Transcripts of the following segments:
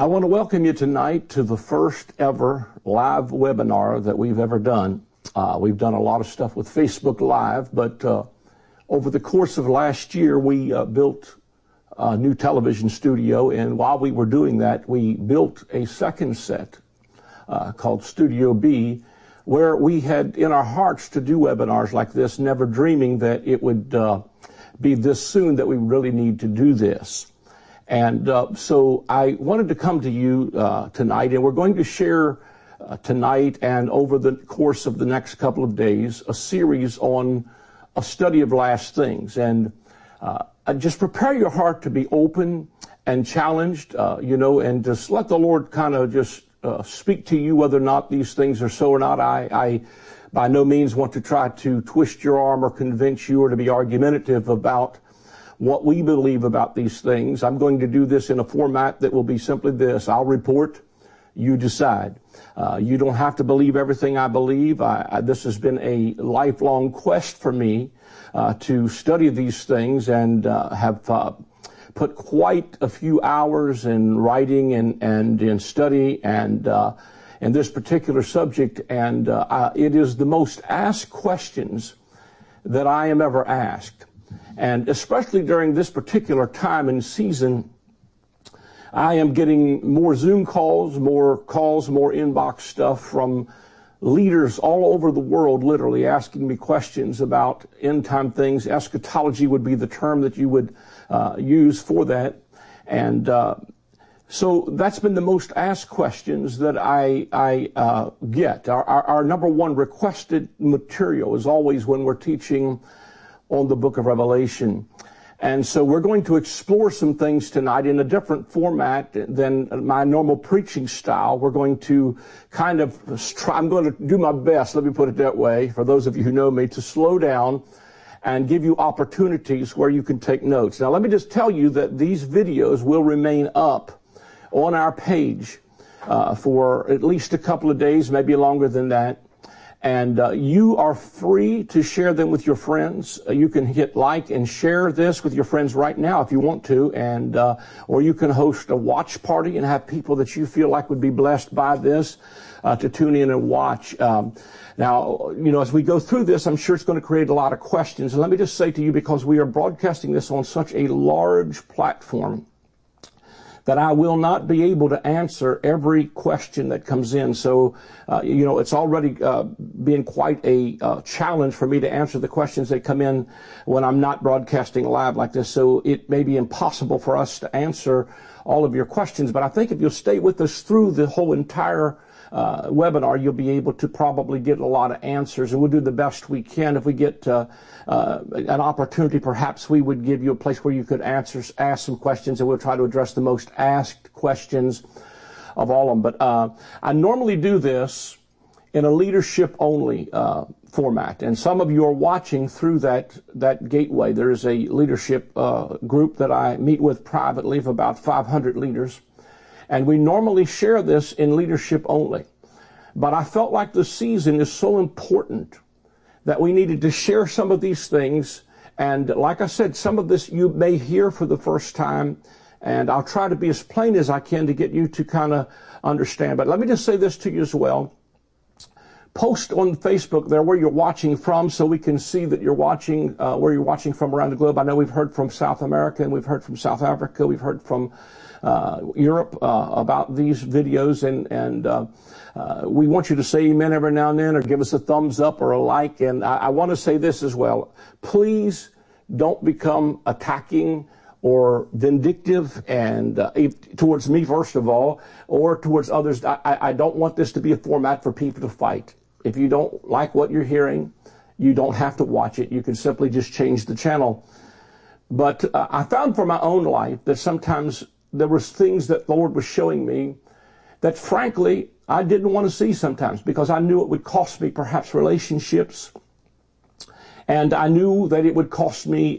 I want to welcome you tonight to the first ever live webinar that we've ever done. We've done a lot of stuff with Facebook Live, but over the course of last year, we built a new television studio, and while we were doing that, we built a second set called Studio B, where we had in our hearts to do webinars like this, never dreaming that it would be this soon that we really need to do this. And so I wanted to come to you tonight, and we're going to share tonight and over the course of the next couple of days a series on a study of last things. And just prepare your heart to be open and challenged, and just let the Lord kind of just speak to you whether or not these things are so or not. I by no means want to try to twist your arm or convince you or to be argumentative about what we believe about these things. I'm going to do this in a format that will be simply this. I'll report, you decide. You don't have to believe everything I believe. This has been a lifelong quest for me to study these things, and have put quite a few hours in writing and in study and in this particular subject. And it is the most asked questions that I am ever asked. And especially during this particular time and season, I am getting more Zoom calls, more inbox stuff from leaders all over the world, literally asking me questions about end time things. Eschatology would be the term that you would use for that. And so that's been the most asked questions that I get. Our number one requested material is always when we're teaching on the book of Revelation. And so we're going to explore some things tonight in a different format than my normal preaching style. We're going to kind of I'm going to do my best, let me put it that way, for those of you who know me, to slow down and give you opportunities where you can take notes. Now, let me just tell you that these videos will remain up on our page for at least a couple of days, maybe longer than that. And you are free to share them with your friends. You can hit like and share this with your friends right now if you want to, and or you can host a watch party and have people that you feel like would be blessed by this to tune in and watch. Now, as we go through this, I'm sure it's going to create a lot of questions. And let me just say to you, because we are broadcasting this on such a large platform, that I will not be able to answer every question that comes in. So, it's already been quite a challenge for me to answer the questions that come in when I'm not broadcasting live like this. So it may be impossible for us to answer all of your questions. But I think if you'll stay with us through the whole entire webinar, you'll be able to probably get a lot of answers, and we'll do the best we can. If we get an opportunity, perhaps we would give you a place where you could ask some questions, and we'll try to address the most asked questions of all of them. But I normally do this in a leadership-only format, and some of you are watching through that gateway. There is a leadership group that I meet with privately of about 500 leaders. And we normally share this in leadership only. But I felt like the season is so important that we needed to share some of these things. And like I said, some of this you may hear for the first time. And I'll try to be as plain as I can to get you to kind of understand. But let me just say this to you as well. Post on Facebook there where you're watching from, so we can see that you're watching, where you're watching from around the globe. I know we've heard from South America, and we've heard from South Africa. We've heard from Europe about these videos, and we want you to say amen every now and then, or give us a thumbs up or a like. And I want to say this as well. Please don't become attacking or vindictive and towards me, first of all, or towards others. I don't want this to be a format for people to fight. If you don't like what you're hearing, you don't have to watch it. You can simply just change the channel. But I found for my own life that sometimes there was things that the Lord was showing me that, frankly, I didn't want to see sometimes, because I knew it would cost me perhaps relationships. And I knew that it would cost me,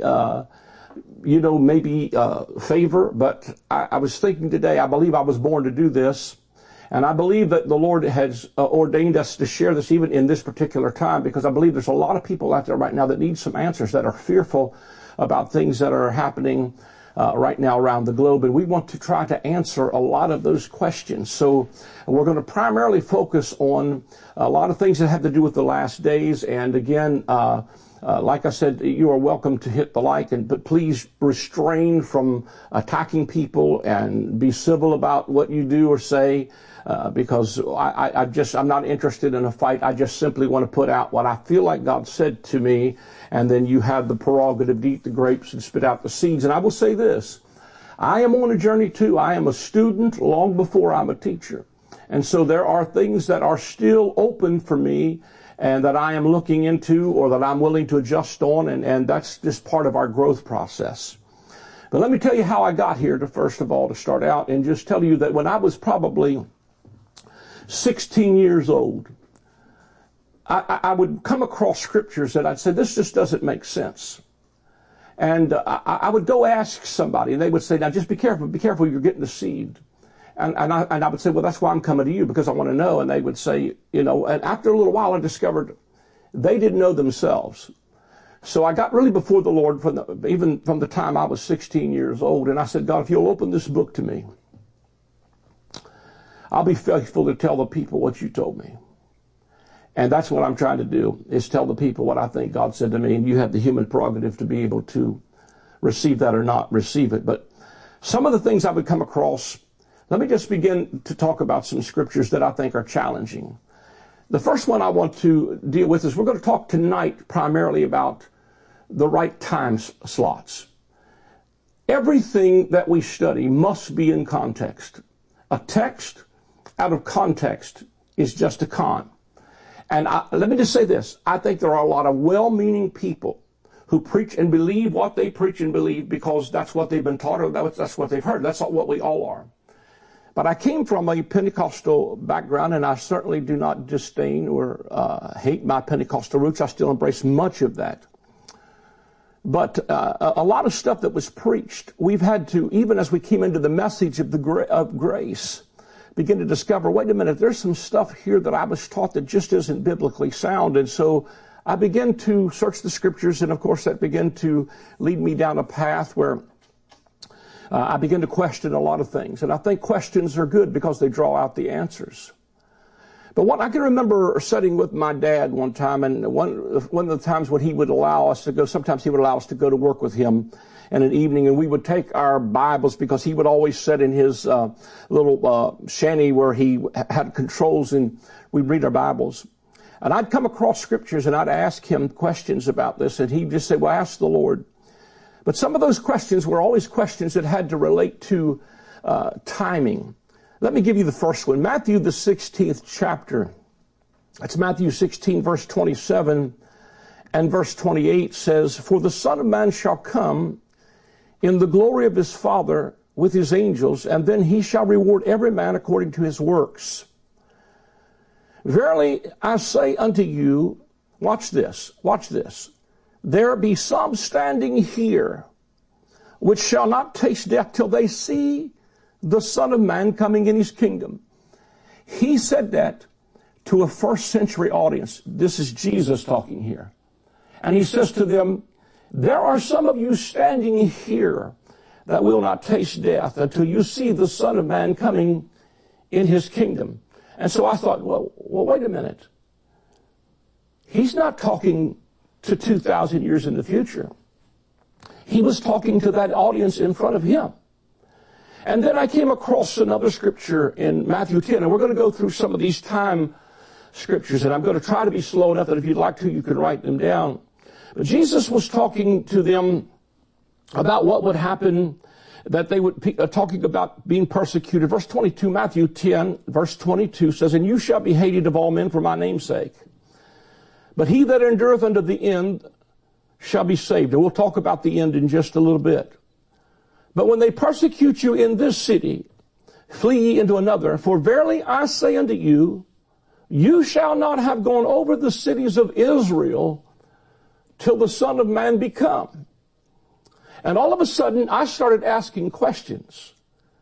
maybe favor. But I was thinking today, I believe I was born to do this. And I believe that the Lord has ordained us to share this even in this particular time, because I believe there's a lot of people out there right now that need some answers, that are fearful about things that are happening right now around the globe, and we want to try to answer a lot of those questions. So we're going to primarily focus on a lot of things that have to do with the last days. And again, like I said, you are welcome to hit the like, but please restrain from attacking people and be civil about what you do or say, because I'm not interested in a fight. I just simply want to put out what I feel like God said to me, and then you have the prerogative to eat the grapes and spit out the seeds. And I will say this, I am on a journey too. I am a student long before I'm a teacher. And so there are things that are still open for me and that I am looking into or that I'm willing to adjust on, and that's just part of our growth process. But let me tell you how I got here first of all to start out, and just tell you that when I was probably 16 years old, I would come across scriptures that I'd say, this just doesn't make sense. And I would go ask somebody, and they would say, now just be careful, you're getting deceived. And I would say, well, that's why I'm coming to you, because I want to know. And they would say, and after a little while, I discovered they didn't know themselves. So I got really before the Lord even from the time I was 16 years old. And I said, God, if you'll open this book to me, I'll be faithful to tell the people what you told me. And that's what I'm trying to do, is tell the people what I think God said to me. And you have the human prerogative to be able to receive that or not receive it. But some of the things I would come across, let me just begin to talk about some scriptures that I think are challenging. The first one I want to deal with is we're going to talk tonight primarily about the right time slots. Everything that we study must be in context. A text out of context is just a con. And let me just say this. I think there are a lot of well-meaning people who preach and believe what they preach and believe because that's what they've been taught or that's what they've heard. That's what we all are. But I came from a Pentecostal background, and I certainly do not disdain or hate my Pentecostal roots. I still embrace much of that. But a lot of stuff that was preached, we've had to, even as we came into the message of grace, begin to discover, wait a minute, there's some stuff here that I was taught that just isn't biblically sound. And so I began to search the scriptures, and of course that began to lead me down a path where I began to question a lot of things. And I think questions are good because they draw out the answers. But what I can remember sitting with my dad one time, and one of the times when he would allow us to go, sometimes he would allow us to go to work with him in an evening, and we would take our Bibles because he would always sit in his little shanty where he had controls, and we'd read our Bibles. And I'd come across scriptures and I'd ask him questions about this, and he'd just say, well, ask the Lord. But some of those questions were always questions that had to relate to timing. Let me give you the first one. Matthew, the 16th chapter. That's Matthew 16, verse 27 and verse 28 says, for the Son of Man shall come in the glory of his Father with his angels, and then he shall reward every man according to his works. Verily I say unto you, watch this, there be some standing here which shall not taste death till they see the Son of Man coming in his kingdom. He said that to a first century audience. This is Jesus talking here. And he says to them, there are some of you standing here that will not taste death until you see the Son of Man coming in his kingdom. And so I thought, well, wait a minute. He's not talking to 2,000 years in the future. He was talking to that audience in front of him. And then I came across another scripture in Matthew 10, and we're going to go through some of these time scriptures, and I'm going to try to be slow enough that if you'd like to, you can write them down. But Jesus was talking to them about what would happen, that they would be talking about being persecuted. Verse 22, Matthew 10, verse 22 says, and you shall be hated of all men for my name's sake. But he that endureth unto the end shall be saved. And we'll talk about the end in just a little bit. But when they persecute you in this city, flee ye into another. For verily I say unto you, you shall not have gone over the cities of Israel till the Son of Man be come. And all of a sudden, I started asking questions.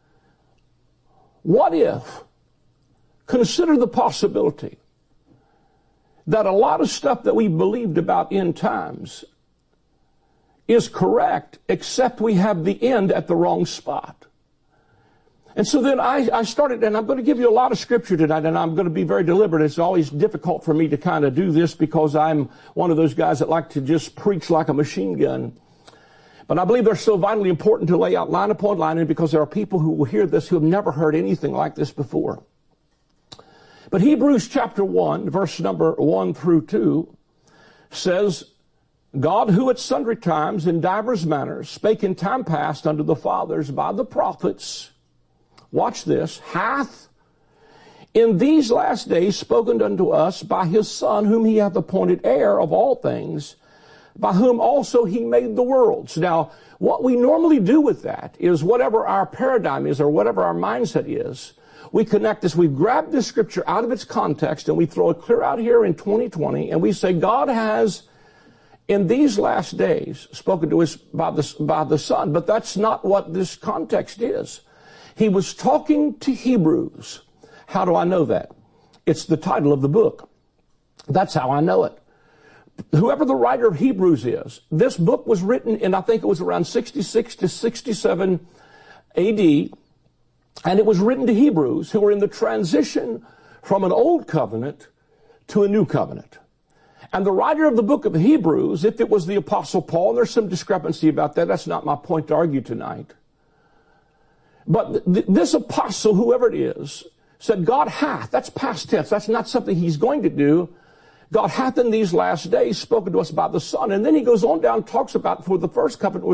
What if, consider the possibility that a lot of stuff that we believed about end times is correct, except we have the end at the wrong spot. And so then I started, and I'm going to give you a lot of scripture tonight, and I'm going to be very deliberate. It's always difficult for me to kind of do this because I'm one of those guys that like to just preach like a machine gun. But I believe they're so vitally important to lay out line upon line, and because there are people who will hear this who have never heard anything like this before. But Hebrews chapter 1, verse number 1 through 2 says, God, who at sundry times in divers manners spake in time past unto the fathers by the prophets, watch this, hath in these last days spoken unto us by his Son, whom he hath appointed heir of all things, by whom also he made the worlds. Now, what we normally do with that is whatever our paradigm is or whatever our mindset is, we connect this. We grab this scripture out of its context and we throw it clear out here in 2020 and we say God has in these last days spoken to us by the Son. But that's not what this context is. He was talking to Hebrews. How do I know that? It's the title of the book. That's how I know it. Whoever the writer of Hebrews is, this book was written in, I think it was around 66 to 67 AD, and it was written to Hebrews who were in the transition from an old covenant to a new covenant. And the writer of the book of Hebrews, if it was the Apostle Paul, and there's some discrepancy about that, that's not my point to argue tonight. But this apostle, whoever it is, said God hath, that's past tense, that's not something he's going to do. God hath in these last days spoken to us by the Son. And then he goes on down and talks about, for the first covenant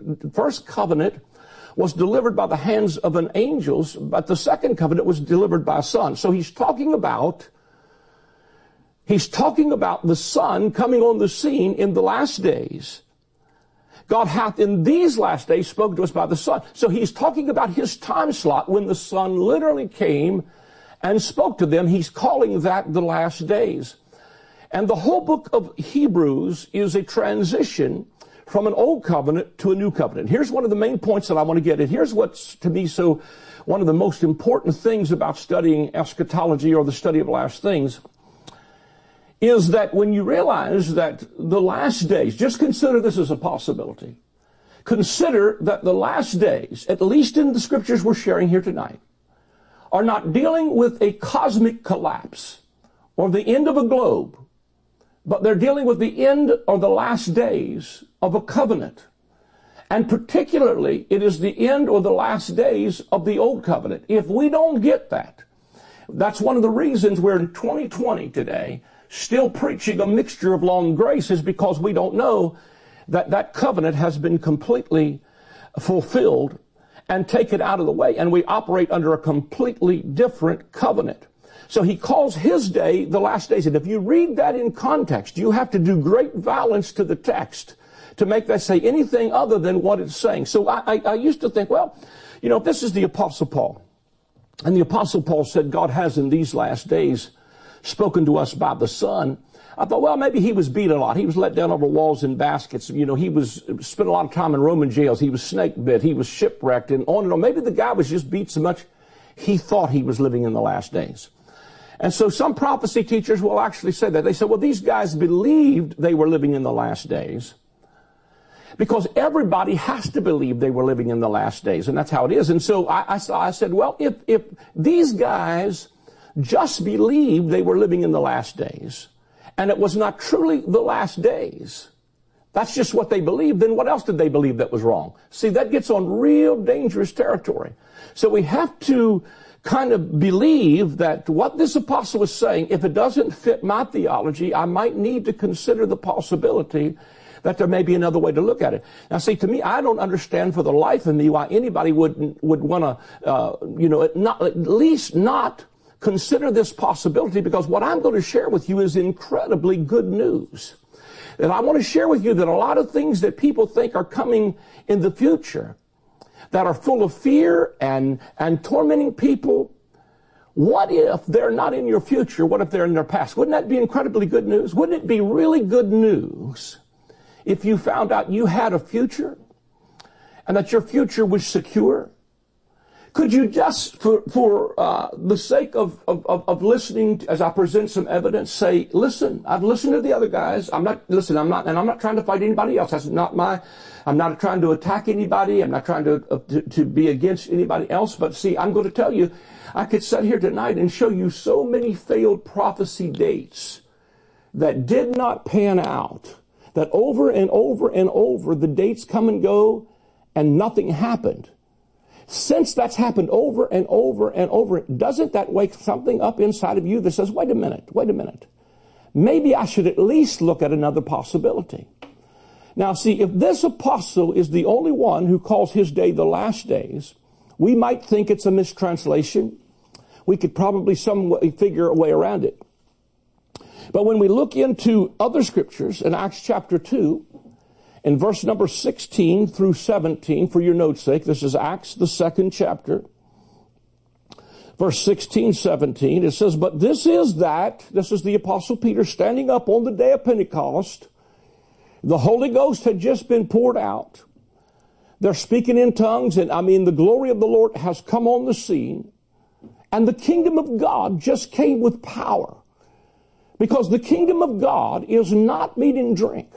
was delivered by the hands of an angel, but the second covenant was delivered by a son. So he's talking about the Son coming on the scene in the last days. God hath in these last days spoken to us by the Son. So he's talking about his time slot when the Son literally came and spoke to them. He's calling that the last days. And the whole book of Hebrews is a transition from an old covenant to a new covenant. Here's one of the main points that I want to get at. Here's what's, to me, so one of the most important things about studying eschatology or the study of last things is that when you realize that the last days, just consider this as a possibility. Consider that the last days, at least in the scriptures we're sharing here tonight, are not dealing with a cosmic collapse or the end of a globe, but they're dealing with the end or the last days of a covenant. And particularly, it is the end or the last days of the old covenant. If we don't get that, that's one of the reasons we're in 2020 today, still preaching a mixture of law and grace, is because we don't know that that covenant has been completely fulfilled and taken out of the way. And we operate under a completely different covenant. So he calls his day the last days. And if you read that in context, you have to do great violence to the text to make that say anything other than what it's saying. So I used to think, well, you know, if this is the Apostle Paul, and the Apostle Paul said God has in these last days spoken to us by the Son, I thought, well, maybe he was beat a lot. He was let down over walls in baskets. You know, he spent a lot of time in Roman jails. He was snake bit. He was shipwrecked and on and on. Maybe the guy was just beat so much he thought he was living in the last days. And so some prophecy teachers will actually say that. They say, well, these guys believed they were living in the last days because everybody has to believe they were living in the last days. And that's how it is. And so I said, well, if these guys just believed they were living in the last days and it was not truly the last days, that's just what they believed, then what else did they believe that was wrong? See, that gets on real dangerous territory. So we have to kind of believe that what this apostle is saying, if it doesn't fit my theology, I might need to consider the possibility that there may be another way to look at it. Now, see, to me, I don't understand for the life of me why anybody would want to, at least not consider this possibility, because what I'm going to share with you is incredibly good news. And I want to share with you that a lot of things that people think are coming in the future that are full of fear and tormenting people, what if they're not in your future? What if they're in their past? Wouldn't that be incredibly good news? Wouldn't it be really good news if you found out you had a future and that your future was secure? Could you just, for the sake of listening, as I present some evidence, say, listen, I've listened to the other guys. I'm not trying to fight anybody else. I'm not trying to attack anybody. I'm not trying to be against anybody else. But see, I'm going to tell you, I could sit here tonight and show you so many failed prophecy dates that did not pan out, that over and over and over, the dates come and go and nothing happened. Since that's happened over and over and over, doesn't that wake something up inside of you that says, wait a minute, maybe I should at least look at another possibility? Now see, if this apostle is the only one who calls his day the last days, we might think it's a mistranslation. We could probably some way figure a way around it. But when we look into other scriptures in Acts chapter 2, in verse number 16 through 17, for your note's sake, this is Acts, the 2nd chapter, verse 16, 17, it says, but this is the Apostle Peter standing up on the day of Pentecost. The Holy Ghost had just been poured out. They're speaking in tongues, and the glory of the Lord has come on the scene. And the kingdom of God just came with power. Because the kingdom of God is not meat and drink.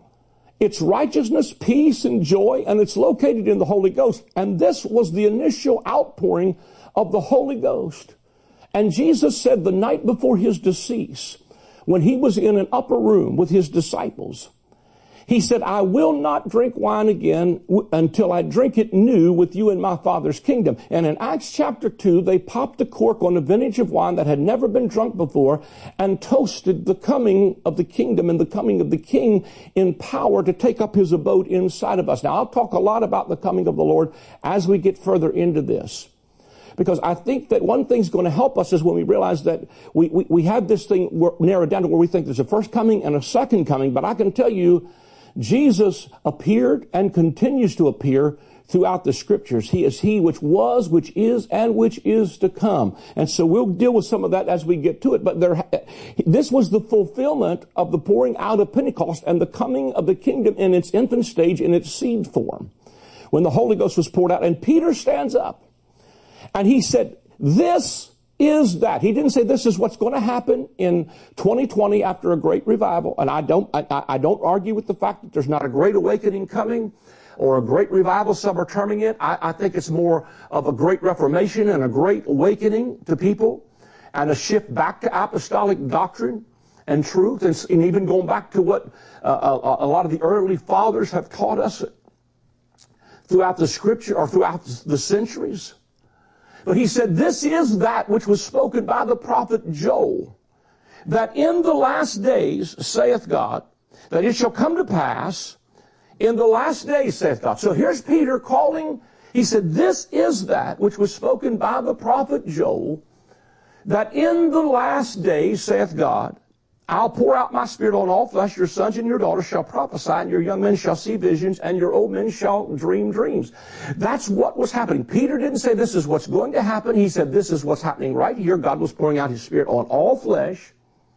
It's righteousness, peace, and joy, and it's located in the Holy Ghost. And this was the initial outpouring of the Holy Ghost. And Jesus said the night before his decease, when he was in an upper room with his disciples, he said, I will not drink wine again until I drink it new with you in my Father's kingdom. And in Acts chapter 2, they popped the cork on a vintage of wine that had never been drunk before and toasted the coming of the kingdom and the coming of the King in power to take up his abode inside of us. Now, I'll talk a lot about the coming of the Lord as we get further into this. Because I think that one thing's going to help us is when we realize that we have this thing narrowed down to where we think there's a first coming and a second coming. But I can tell you, Jesus appeared and continues to appear throughout the scriptures. He is he which was, which is, and which is to come. And so we'll deal with some of that as we get to it. But this was the fulfillment of the pouring out of Pentecost and the coming of the kingdom in its infant stage, in its seed form, when the Holy Ghost was poured out. And Peter stands up and he said, this is that. He didn't say this is what's going to happen in 2020 after a great revival. And I don't argue with the fact that there's not a great awakening coming or a great revival, some are terming it. I think it's more of a great reformation and a great awakening to people and a shift back to apostolic doctrine and truth, and even going back to what a lot of the early fathers have taught us throughout the scripture or throughout the centuries. But he said, this is that which was spoken by the prophet Joel, that in the last days, saith God, that it shall come to pass, in the last days, saith God. So here's Peter calling, he said, this is that which was spoken by the prophet Joel, that in the last days, saith God, I'll pour out my spirit on all flesh. Your sons and your daughters shall prophesy, and your young men shall see visions, and your old men shall dream dreams. That's what was happening. Peter didn't say this is what's going to happen. He said this is what's happening right here. God was pouring out his spirit on all flesh.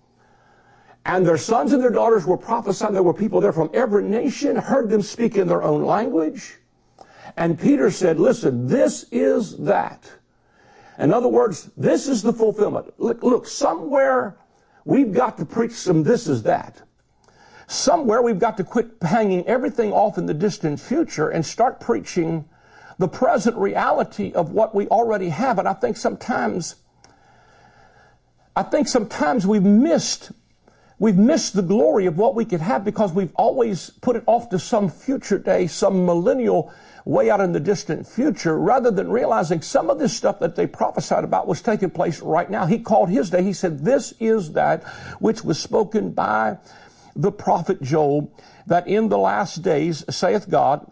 And their sons and their daughters were prophesying. There were people there from every nation, heard them speak in their own language. And Peter said, listen, this is that. In other words, this is the fulfillment. Look, somewhere we've got to preach some this is that. Somewhere we've got to quit hanging everything off in the distant future and start preaching the present reality of what we already have. And I think sometimes we've missed the glory of what we could have because we've always put it off to some future day, some millennial way out in the distant future, rather than realizing some of this stuff that they prophesied about was taking place right now. He called his day, he said, this is that which was spoken by the prophet Joel, that in the last days, saith God,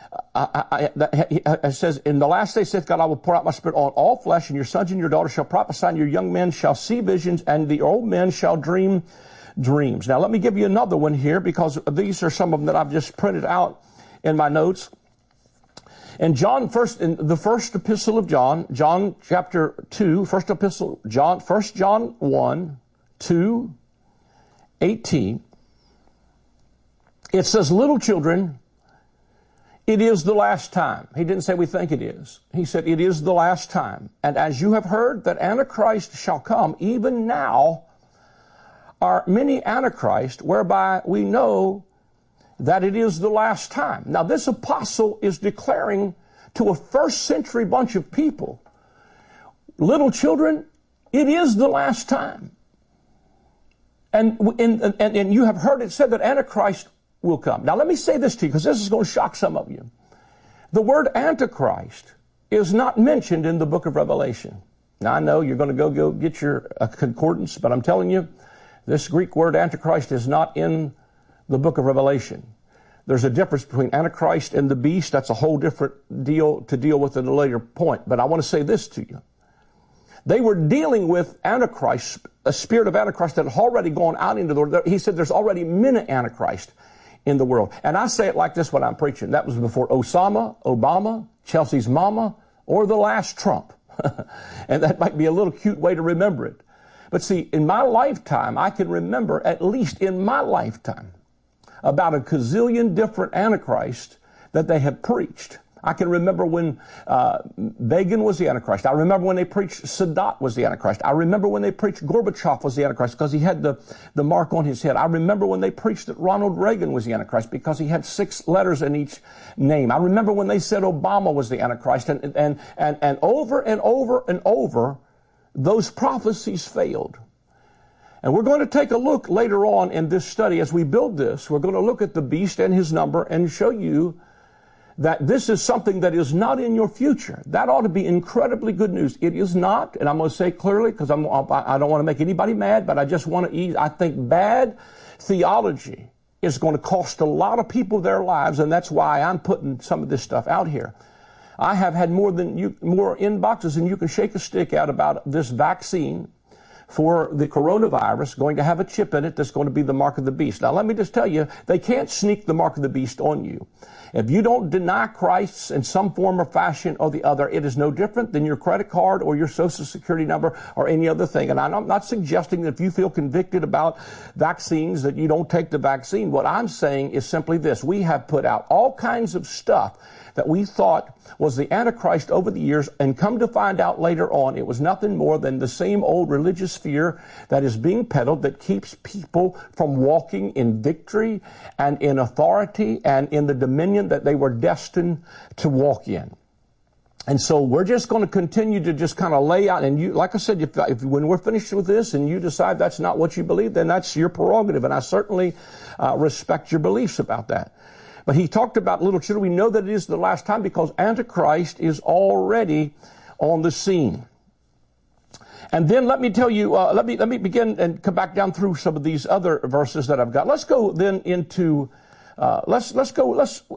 it says, in the last days, saith God, I will pour out my spirit on all flesh, and your sons and your daughters shall prophesy, and your young men shall see visions, and the old men shall dream dreams. Now, let me give you another one here, because these are some of them that I've just printed out in my notes. In the first epistle of John, John chapter 2, first epistle, 1 John 1, 2, 18, it says, little children, It is the last time. He didn't say we think it is. He said it is the last time. And as you have heard that Antichrist shall come, even now are many Antichrists, whereby we know that it is the last time. Now this apostle is declaring to a first century bunch of people, little children, it is the last time. And you have heard it said that Antichrist will come. Now let me say this to you, because this is going to shock some of you. The word Antichrist is not mentioned in the book of Revelation. Now I know you're going to go get your concordance, but I'm telling you, this Greek word Antichrist is not in the book of Revelation. There's a difference between Antichrist and the beast. That's a whole different deal to deal with at a later point. But I want to say this to you. They were dealing with Antichrist, a spirit of Antichrist that had already gone out into the world. He said there's already many Antichrist in the world. And I say it like this when I'm preaching. That was before Osama, Obama, Chelsea's mama, or the last Trump. And that might be a little cute way to remember it. But see, in my lifetime, I can remember, at least in my lifetime, about a gazillion different Antichrists that they have preached. I can remember when Begin was the Antichrist. I remember when they preached Sadat was the Antichrist. I remember when they preached Gorbachev was the Antichrist because he had the mark on his head. I remember when they preached that Ronald Reagan was the Antichrist because he had 6 letters in each name. I remember when they said Obama was the Antichrist. And over and over and over, those prophecies failed. And we're going to take a look later on in this study as we build this. We're going to look at the beast and his number and show you that this is something that is not in your future. That ought to be incredibly good news. It is not, and I'm going to say clearly because I don't want to make anybody mad, but I just want to ease. I think bad theology is going to cost a lot of people their lives, and that's why I'm putting some of this stuff out here. I have had more inboxes than you can shake a stick at about this vaccine for the coronavirus going to have a chip in it that's going to be the mark of the beast. Now, let me just tell you, they can't sneak the mark of the beast on you. If you don't deny Christ in some form or fashion or the other, it is no different than your credit card or your social security number or any other thing. And I'm not suggesting that if you feel convicted about vaccines that you don't take the vaccine. What I'm saying is simply this. We have put out all kinds of stuff that we thought was the Antichrist over the years, and come to find out later on, it was nothing more than the same old religious fear that is being peddled that keeps people from walking in victory and in authority and in the dominion that they were destined to walk in. And so we're just going to continue to just kind of lay out, and you, like I said, if when we're finished with this and you decide that's not what you believe, then that's your prerogative, and I certainly respect your beliefs about that. But he talked about little children. We know that it is the last time because Antichrist is already on the scene. And then let me tell you, let me begin and come back down through some of these other verses that I've got. Let's go then into, let's go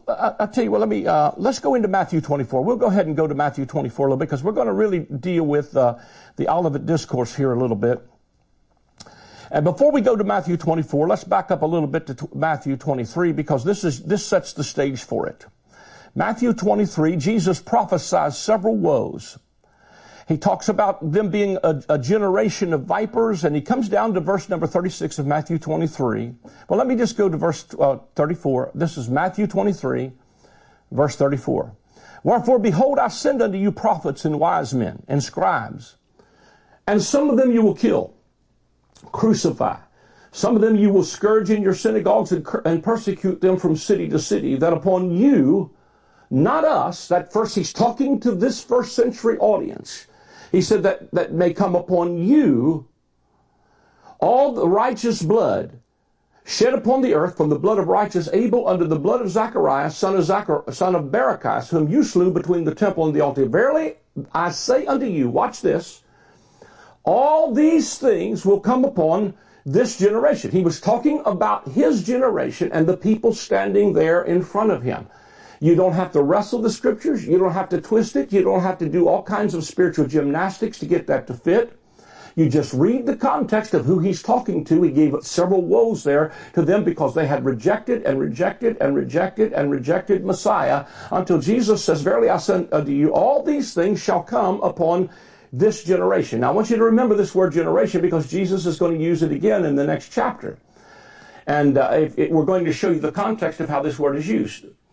into Matthew 24. We'll go ahead and go to Matthew 24 a little bit because we're going to really deal with the Olivet Discourse here a little bit. And before we go to Matthew 24, let's back up a little bit to Matthew 23 because this sets the stage for it. Matthew 23, Jesus prophesies several woes. He talks about them being a generation of vipers, and he comes down to verse number 36 of Matthew 23. Well, let me just go to verse 34. This is Matthew 23, verse 34. Wherefore, behold, I send unto you prophets and wise men and scribes, and some of them you will kill, crucify. Some of them you will scourge in your synagogues and persecute them from city to city, that upon you, not us, that first he's talking to this first century audience. He said that may come upon you all the righteous blood shed upon the earth, from the blood of righteous Abel unto the blood of Zacharias, son of Barachias, whom you slew between the temple and the altar. Verily, I say unto you, watch this, all these things will come upon this generation. He was talking about his generation and the people standing there in front of him. You don't have to wrestle the scriptures. You don't have to twist it. You don't have to do all kinds of spiritual gymnastics to get that to fit. You just read the context of who he's talking to. He gave several woes there to them because they had rejected and rejected and rejected and rejected Messiah, until Jesus says, verily I say unto you, all these things shall come upon this generation. Now I want you to remember this word generation because Jesus is going to use it again in the next chapter. And we're going to show you the context of how this word is used.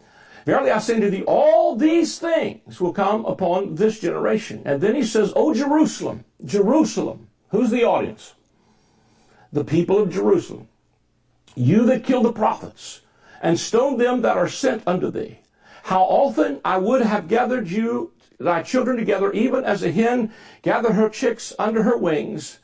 Verily I say unto thee, all these things will come upon this generation. And then he says, O Jerusalem, Jerusalem. Who's the audience? The people of Jerusalem. You that kill the prophets and stone them that are sent unto thee. How often I would have gathered you, thy children together, even as a hen gather her chicks under her wings,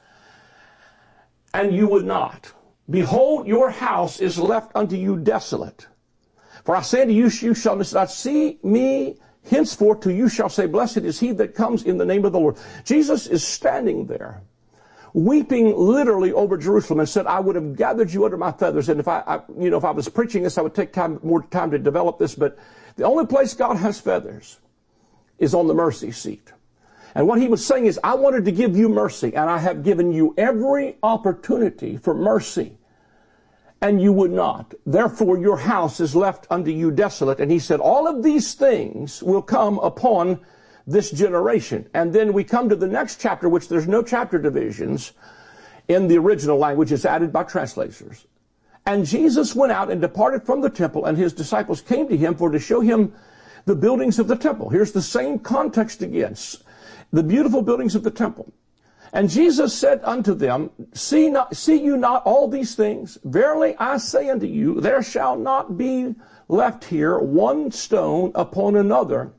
and you would not. Behold, your house is left unto you desolate. For I say unto you, you shall not see me henceforth till you shall say, blessed is he that comes in the name of the Lord. Jesus is standing there, weeping literally over Jerusalem, and said, I would have gathered you under my feathers. And if I was preaching this, I would take more time to develop this. But the only place God has feathers is on the mercy seat. And what he was saying is, I wanted to give you mercy, and I have given you every opportunity for mercy, and you would not. Therefore, your house is left unto you desolate. And he said, all of these things will come upon this generation. And then we come to the next chapter, which there's no chapter divisions in the original language. It's added by translators. And Jesus went out and departed from the temple, and his disciples came to him for to show him the buildings of the temple. Here's the same context again. The beautiful buildings of the temple. And Jesus said unto them, see you not all these things? Verily I say unto you, there shall not be left here one stone upon another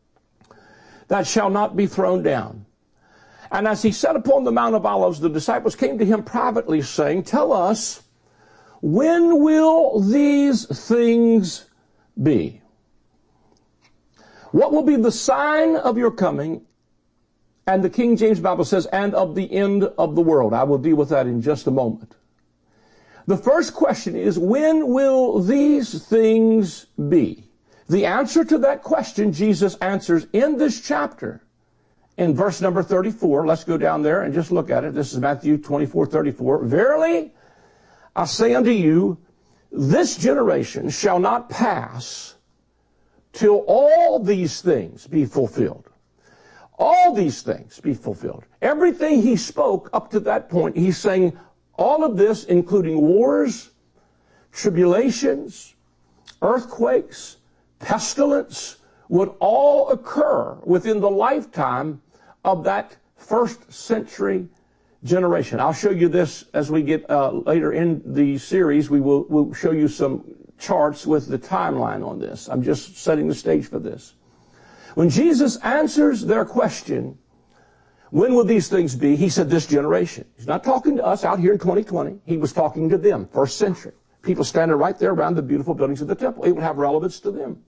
that shall not be thrown down. And as he sat upon the Mount of Olives, the disciples came to him privately, saying, tell us, when will these things be? What will be the sign of your coming? And the King James Bible says, and of the end of the world. I will deal with that in just a moment. The first question is, when will these things be? The answer to that question, Jesus answers in this chapter. In verse number 34, let's go down there and just look at it. This is Matthew 24:34. Verily, I say unto you, this generation shall not pass till all these things be fulfilled. All these things be fulfilled. Everything he spoke up to that point, he's saying all of this, including wars, tribulations, earthquakes, pestilence, would all occur within the lifetime of that first century generation. I'll show you this as we get later in the series. We'll show you some charts with the timeline on this. I'm just setting the stage for this. When Jesus answers their question, when will these things be? He said, this generation. He's not talking to us out here in 2020. He was talking to them, first century. People standing right there around the beautiful buildings of the temple. It would have relevance to them.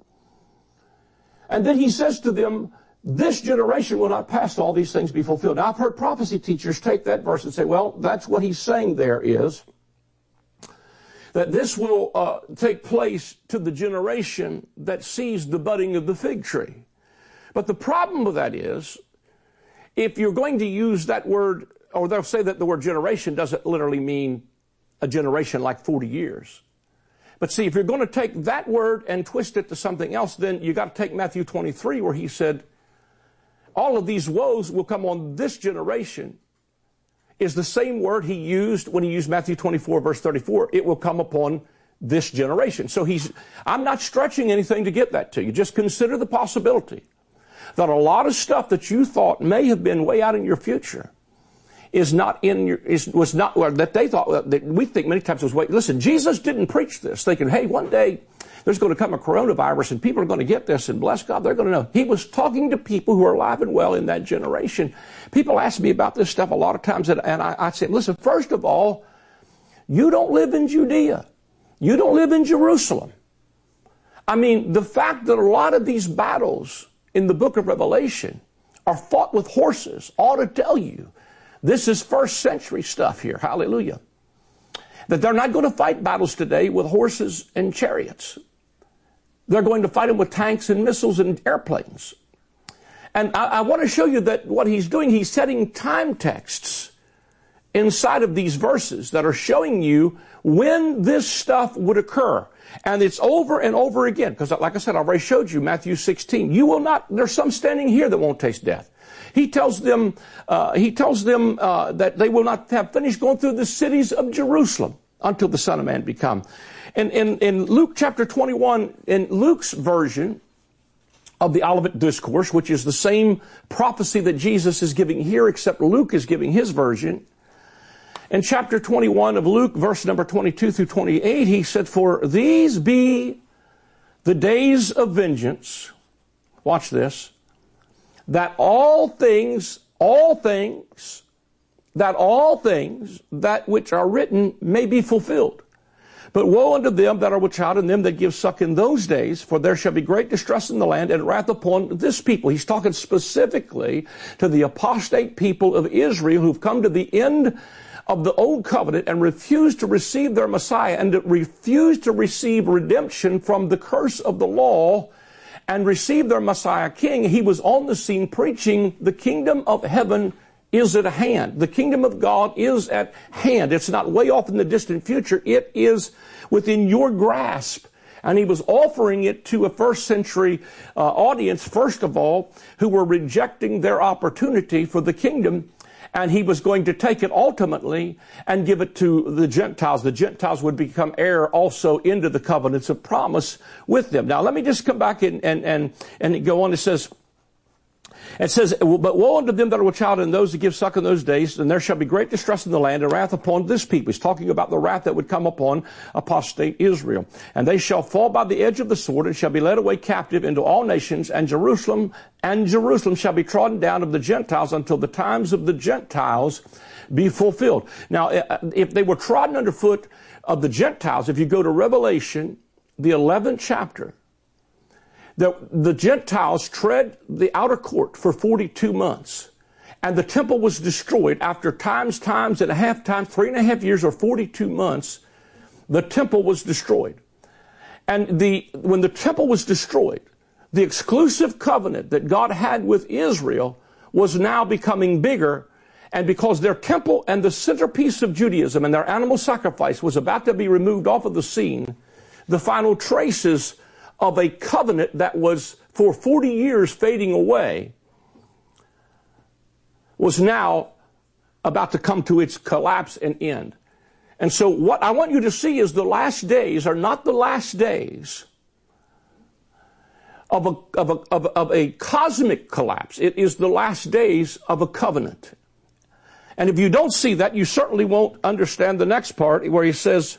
And then he says to them, this generation will not pass till all these things be fulfilled. Now, I've heard prophecy teachers take that verse and say, well, that's what he's saying there is that this will take place to the generation that sees the budding of the fig tree. But the problem with that is, if you're going to use that word, or they'll say that the word generation doesn't literally mean a generation like 40 years. But see, if you're going to take that word and twist it to something else, then you got to take Matthew 23, where he said, all of these woes will come on this generation, is the same word he used when he used Matthew 24, verse 34. It will come upon this generation. So I'm not stretching anything to get that to you. Just consider the possibility that a lot of stuff that you thought may have been way out in your future is not in your, was not, or that they thought, that we think many times was, wait, listen, Jesus didn't preach this thinking, hey, one day there's going to come a coronavirus and people are going to get this and bless God, they're going to know. He was talking to people who are alive and well in that generation. People ask me about this stuff a lot of times, and I say, listen, first of all, you don't live in Judea. You don't live in Jerusalem. I mean, the fact that a lot of these battles in the book of Revelation are fought with horses ought to tell you this is first century stuff here. Hallelujah. That they're not going to fight battles today with horses and chariots. They're going to fight them with tanks and missiles and airplanes. And I want to show you that what he's doing, he's setting time texts inside of these verses that are showing you when this stuff would occur. And it's over and over again. Because like I said, I already showed you Matthew 16. You will not, there's some standing here that won't taste death. He tells them that they will not have finished going through the cities of Jerusalem. until the Son of Man be come. And in Luke chapter 21, in Luke's version of the Olivet Discourse, which is the same prophecy that Jesus is giving here, except Luke is giving his version, in chapter 21 of Luke, verse number 22 through 28, he said, "For these be the days of vengeance," watch this, "that all things that which are written may be fulfilled. But woe unto them that are with child and them that give suck in those days, for there shall be great distress in the land and wrath upon this people." He's talking specifically to the apostate people of Israel who've come to the end of the old covenant and refused to receive their Messiah and refused to receive redemption from the curse of the law and receive their Messiah King. He was on the scene preaching the kingdom of heaven is at hand. The kingdom of God is at hand. It's not way off in the distant future. It is within your grasp. And he was offering it to a first century audience, first of all, who were rejecting their opportunity for the kingdom. And he was going to take it ultimately and give it to the Gentiles. The Gentiles would become heir also into the covenants of promise with them. Now, let me just come back and go on. It says, "But woe unto them that are with child and those that give suck in those days, and there shall be great distress in the land and wrath upon this people." He's talking about the wrath that would come upon apostate Israel. "And they shall fall by the edge of the sword and shall be led away captive into all nations, and Jerusalem shall be trodden down of the Gentiles until the times of the Gentiles be fulfilled." Now, if they were trodden underfoot of the Gentiles, if you go to Revelation, the 11th chapter, the Gentiles tread the outer court for 42 months. And the temple was destroyed after times and a half times, 3.5 years or 42 months, the temple was destroyed. And when the temple was destroyed, the exclusive covenant that God had with Israel was now becoming bigger. And because their temple and the centerpiece of Judaism and their animal sacrifice was about to be removed off of the scene, the final traces of a covenant that was for 40 years fading away was now about to come to its collapse and end. And so what I want you to see is the last days are not the last days of a cosmic collapse. It is the last days of a covenant. And if you don't see that, you certainly won't understand the next part where he says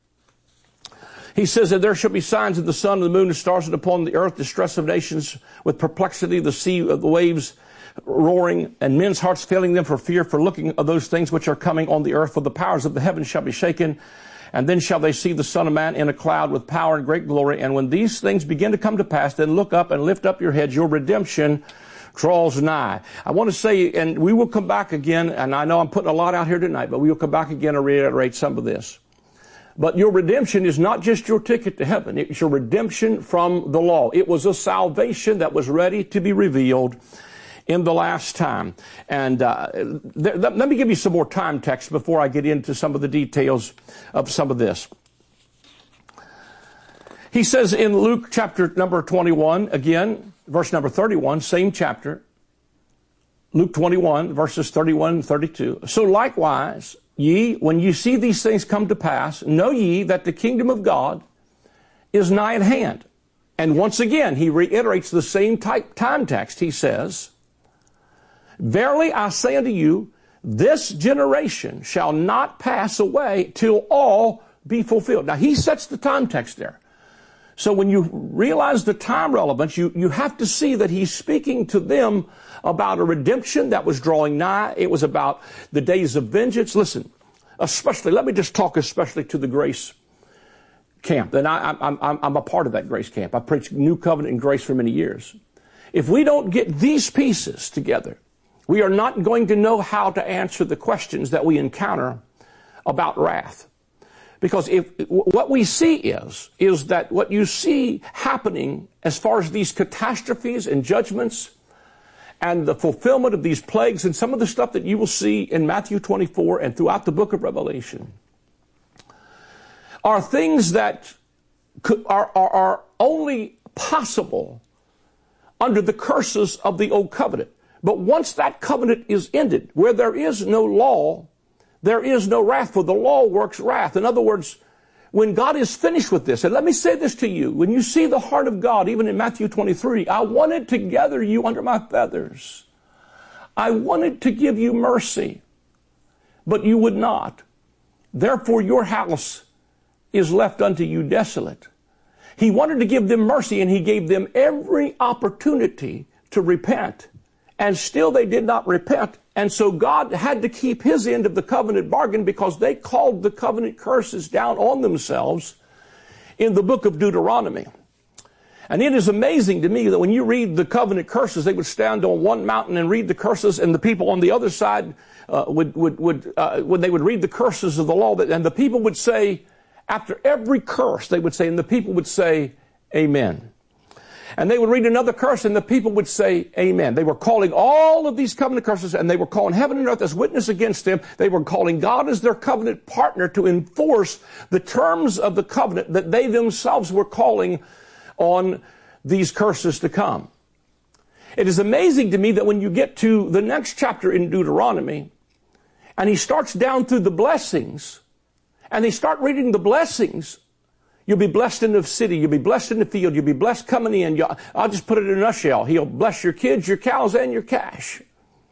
that there shall be signs of the sun and the moon and stars, and upon the earth distress of nations with perplexity, the sea of the waves roaring, and men's hearts failing them for fear for looking of those things which are coming on the earth. For the powers of the heavens shall be shaken. And then shall they see the Son of Man in a cloud with power and great glory. And when these things begin to come to pass, then look up and lift up your heads. Your redemption draws nigh. I want to say, and we will come back again, and I know I'm putting a lot out here tonight, but we will come back again and reiterate some of this. But your redemption is not just your ticket to heaven. It's your redemption from the law. It was a salvation that was ready to be revealed in the last time. And let me give you some more time text before I get into some of the details of some of this. He says in Luke chapter number 21, again, verse number 31, same chapter, Luke 21, verses 31 and 32. "So likewise, ye, when you see these things come to pass, know ye that the kingdom of God is nigh at hand." And once again, he reiterates the same time text. He says, "Verily I say unto you, this generation shall not pass away till all be fulfilled." Now he sets the time text there. So when you realize the time relevance, you have to see that he's speaking to them about a redemption that was drawing nigh. It was about the days of vengeance. Listen, let me just talk especially to the grace camp. And I'm a part of that grace camp. I've preached New Covenant and grace for many years. If we don't get these pieces together, we are not going to know how to answer the questions that we encounter about wrath. Because what we see is that what you see happening as far as these catastrophes and judgments and the fulfillment of these plagues and some of the stuff that you will see in Matthew 24 and throughout the book of Revelation are things that are only possible under the curses of the old covenant. But once that covenant is ended, where there is no law, there is no wrath, for the law works wrath. In other words, when God is finished with this, and let me say this to you, when you see the heart of God, even in Matthew 23, I wanted to gather you under my feathers. I wanted to give you mercy, but you would not. Therefore your house is left unto you desolate. He wanted to give them mercy, and he gave them every opportunity to repent. And still they did not repent. And so God had to keep his end of the covenant bargain, because they called the covenant curses down on themselves in the book of Deuteronomy. And it is amazing to me that when you read the covenant curses, they would stand on one mountain and read the curses, and the people on the other side when they would read the curses of the law, and the people would say, after every curse, they would say, and the people would say, Amen. And they would read another curse, and the people would say, Amen. They were calling all of these covenant curses, and they were calling heaven and earth as witness against them. They were calling God as their covenant partner to enforce the terms of the covenant that they themselves were calling on these curses to come. It is amazing to me that when you get to the next chapter in Deuteronomy, and he starts down through the blessings, and they start reading the blessings, you'll be blessed in the city, you'll be blessed in the field, you'll be blessed coming in. I'll just put it in a nutshell. He'll bless your kids, your cows, and your cash.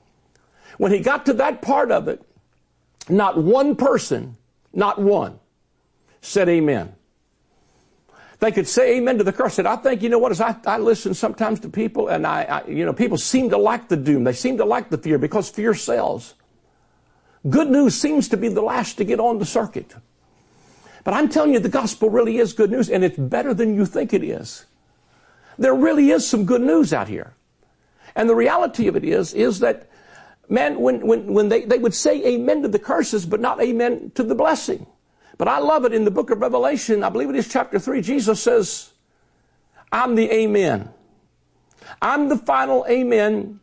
When he got to that part of it, not one person, not one, said amen. They could say amen to the curse. I think, you know what, as I listen sometimes to people, and people seem to like the doom. They seem to like the fear, because fear sells. Good news seems to be the last to get on the circuit. But I'm telling you, the gospel really is good news, and it's better than you think it is. There really is some good news out here. And the reality of it is that, man, when they would say amen to the curses, but not amen to the blessing. But I love it in the book of Revelation, I believe it is chapter 3, Jesus says, I'm the amen. I'm the final amen.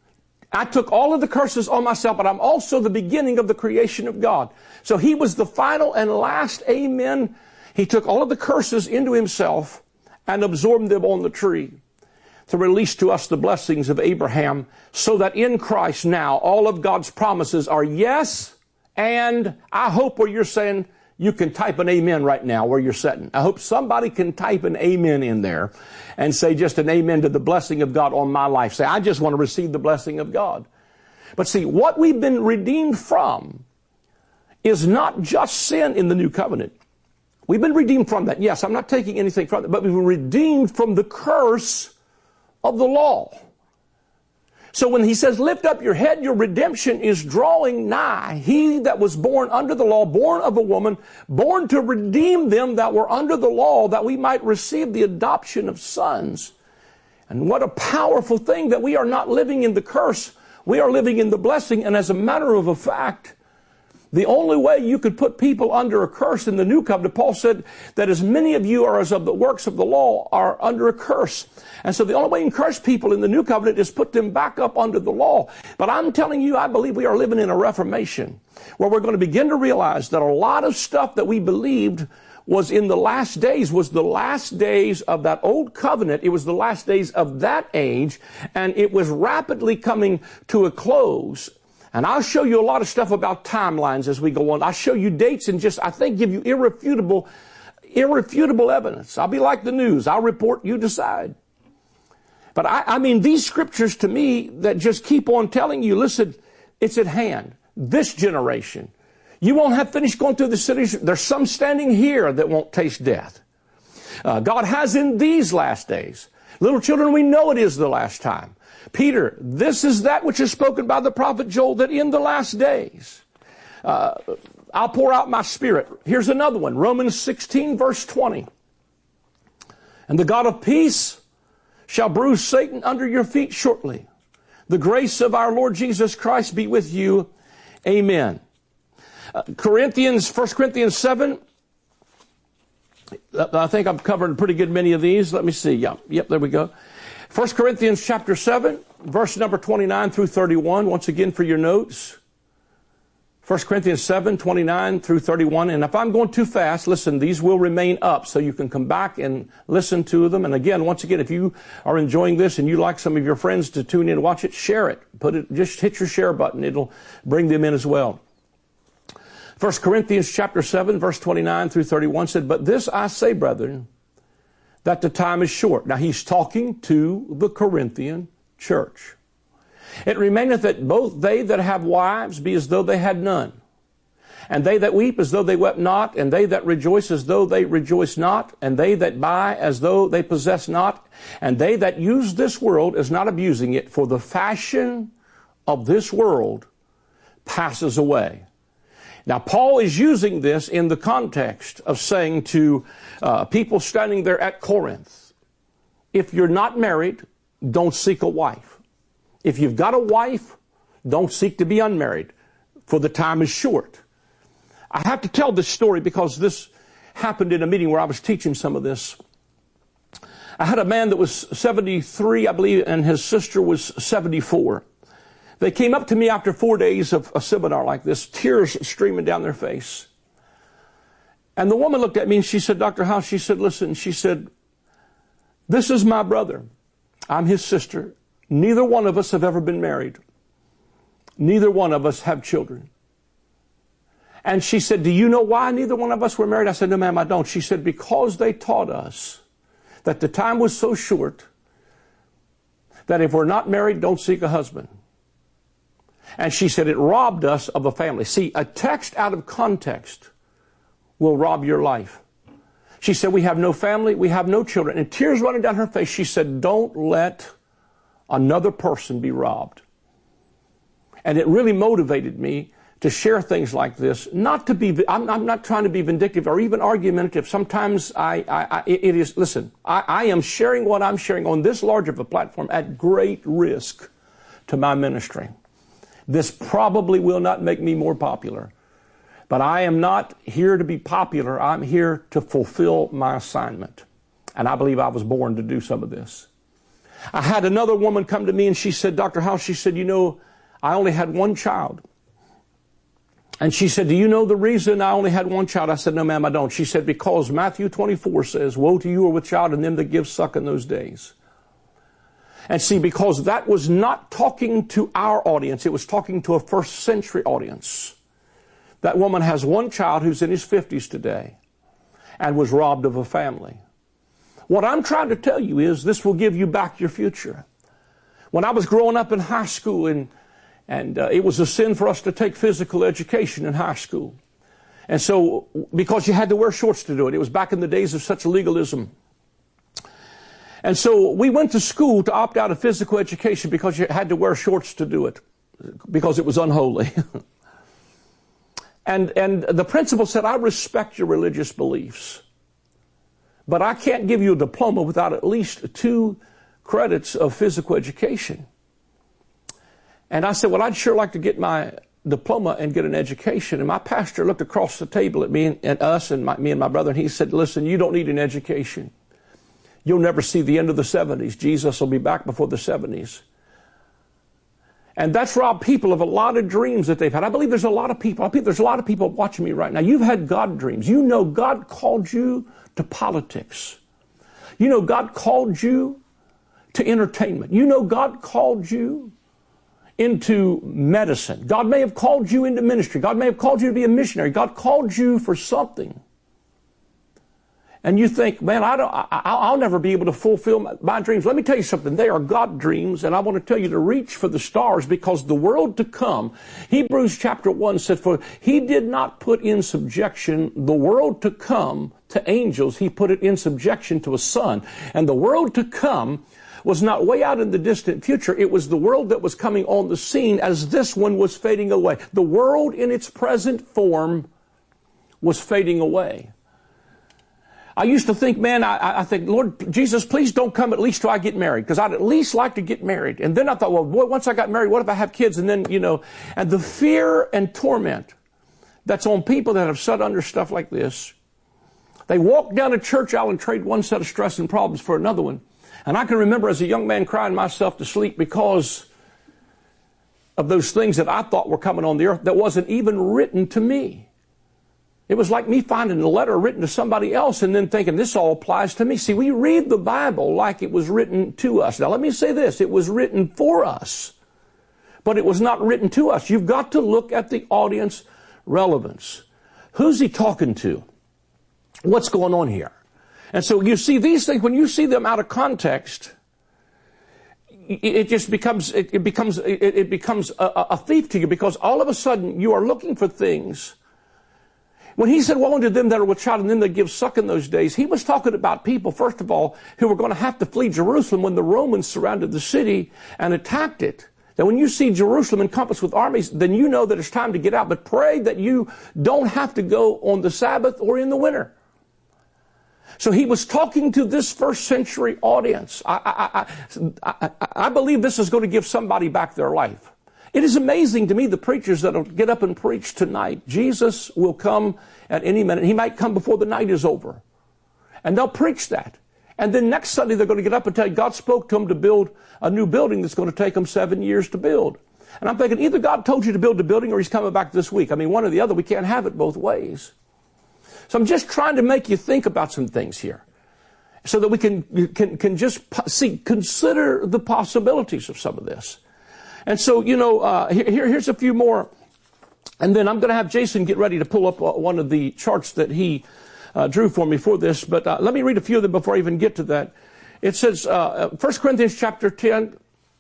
I took all of the curses on myself, but I'm also the beginning of the creation of God. So he was the final and last amen. He took all of the curses into himself and absorbed them on the tree to release to us the blessings of Abraham, so that in Christ now all of God's promises are yes, and I hope where you're saying, you can type an amen right now where you're sitting. I hope somebody can type an amen in there and say just an amen to the blessing of God on my life. Say, I just want to receive the blessing of God. But see, what we've been redeemed from is not just sin in the new covenant. We've been redeemed from that. Yes, I'm not taking anything from it, but we've been redeemed from the curse of the law. So when he says, lift up your head, your redemption is drawing nigh. He that was born under the law, born of a woman, born to redeem them that were under the law, that we might receive the adoption of sons. And what a powerful thing that we are not living in the curse. We are living in the blessing. And as a matter of a fact, the only way you could put people under a curse in the new covenant, Paul said that as many of you are as of the works of the law are under a curse. And so the only way you can curse people in the new covenant is put them back up under the law. But I'm telling you, I believe we are living in a reformation where we're going to begin to realize that a lot of stuff that we believed was in the last days was the last days of that old covenant. It was the last days of that age, and it was rapidly coming to a close. And I'll show you a lot of stuff about timelines as we go on. I'll show you dates and just, I think, give you irrefutable evidence. I'll be like the news. I'll report, you decide. But I mean, these scriptures to me that just keep on telling you, listen, it's at hand. This generation. You won't have finished going through the cities. There's some standing here that won't taste death. God has in these last days. Little children, we know it is the last time. Peter, this is that which is spoken by the prophet Joel, that in the last days, I'll pour out my spirit. Here's another one, Romans 16, verse 20. And the God of peace shall bruise Satan under your feet shortly. The grace of our Lord Jesus Christ be with you. Amen. 1 Corinthians 7. I think I'm covering a pretty good many of these. Let me see. Yep, there we go. 1 Corinthians chapter 7, verse number 29 through 31. Once again for your notes. 1 Corinthians 7, 29 through 31. And if I'm going too fast, listen, these will remain up so you can come back and listen to them. And again, once again, if you are enjoying this and you like some of your friends to tune in and watch it, share it. Just hit your share button. It'll bring them in as well. 1 Corinthians chapter 7, verse 29 through 31 said, "But this I say, brethren, that the time is short." Now he's talking to the Corinthian church. "It remaineth that both they that have wives be as though they had none, and they that weep as though they wept not, and they that rejoice as though they rejoice not, and they that buy as though they possess not, and they that use this world as not abusing it, for the fashion of this world passes away." Now, Paul is using this in the context of saying to people standing there at Corinth, if you're not married, don't seek a wife. If you've got a wife, don't seek to be unmarried, for the time is short. I have to tell this story because this happened in a meeting where I was teaching some of this. I had a man that was 73, I believe, and his sister was 74. They came up to me after 4 days of a seminar like this, tears streaming down their face. And the woman looked at me and she said, "Dr. House," she said, "listen," she said, "this is my brother. I'm his sister. Neither one of us have ever been married. Neither one of us have children." And she said, "Do you know why neither one of us were married?" I said, "No, ma'am, I don't." She said, "Because they taught us that the time was so short that if we're not married, don't seek a husband." And she said, "It robbed us of a family." See, a text out of context will rob your life. She said, "We have no family, we have no children." And tears running down her face, she said, "Don't let another person be robbed." And it really motivated me to share things like this, not to be, I'm not trying to be vindictive or even argumentative. Sometimes it is, listen, I am sharing what I'm sharing on this large of a platform at great risk to my ministry. This probably will not make me more popular, but I am not here to be popular. I'm here to fulfill my assignment. And I believe I was born to do some of this. I had another woman come to me and she said, "Dr. House," she said, "you know, I only had one child." And she said, "Do you know the reason I only had one child?" I said, "No, ma'am, I don't." She said, "Because Matthew 24 says, 'Woe to you who are with child and them that give suck in those days.'" And see, because that was not talking to our audience, it was talking to a first century audience. That woman has one child who's in his 50s today and was robbed of a family. What I'm trying to tell you is this will give you back your future. When I was growing up in high school, and it was a sin for us to take physical education in high school. And so, because you had to wear shorts to do it, it was back in the days of such legalism. And so we went to school to opt out of physical education because you had to wear shorts to do it, because it was unholy. And the principal said, "I respect your religious beliefs, but I can't give you a diploma without at least 2 credits of physical education." And I said, "Well, I'd sure like to get my diploma and get an education." And my pastor looked across the table at me and us and me and my brother, and he said, "Listen, you don't need an education. You'll never see the end of the 70s. Jesus will be back before the 70s. And that's robbed people of a lot of dreams that they've had. I believe there's a lot of people watching me right now. You've had God dreams. You know God called you to politics. You know God called you to entertainment. You know God called you into medicine. God may have called you into ministry. God may have called you to be a missionary. God called you for something. And you think, "Man, I'll never be able to fulfill my dreams." Let me tell you something. They are God dreams, and I want to tell you to reach for the stars, because the world to come, Hebrews chapter 1 said, "For he did not put in subjection the world to come to angels. He put it in subjection to a son." And the world to come was not way out in the distant future. It was the world that was coming on the scene as this one was fading away. The world in its present form was fading away. I used to think, man, I think, "Lord Jesus, please don't come at least till I get married, because I'd at least like to get married." And then I thought, well, boy, once I got married, what if I have kids? And then, and the fear and torment that's on people that have sat under stuff like this. They walk down a church aisle and trade one set of stress and problems for another one. And I can remember as a young man crying myself to sleep because of those things that I thought were coming on the earth that wasn't even written to me. It was like me finding a letter written to somebody else and then thinking, this all applies to me. See, we read the Bible like it was written to us. Now, let me say this. It was written for us, but it was not written to us. You've got to look at the audience relevance. Who's he talking to? What's going on here? And so you see these things, when you see them out of context, it just becomes a thief to you, because all of a sudden you are looking for things. When he said, woe unto them that are with child and them that give suck in those days, he was talking about people, first of all, who were going to have to flee Jerusalem when the Romans surrounded the city and attacked it. That when you see Jerusalem encompassed with armies, then you know that it's time to get out. But pray that you don't have to go on the Sabbath or in the winter. So he was talking to this first century audience. I believe this is going to give somebody back their life. It is amazing to me, the preachers that will get up and preach tonight. Jesus will come at any minute. He might come before the night is over. And they'll preach that. And then next Sunday they're going to get up and tell you God spoke to them to build a new building that's going to take them 7 years to build. And I'm thinking, either God told you to build a building or he's coming back this week. I mean, one or the other. We can't have it both ways. So I'm just trying to make you think about some things here, so that we can just consider the possibilities of some of this. And so, here's a few more. And then I'm going to have Jason get ready to pull up one of the charts that he drew for me for this. But let me read a few of them before I even get to that. It says, 1 Corinthians chapter 10.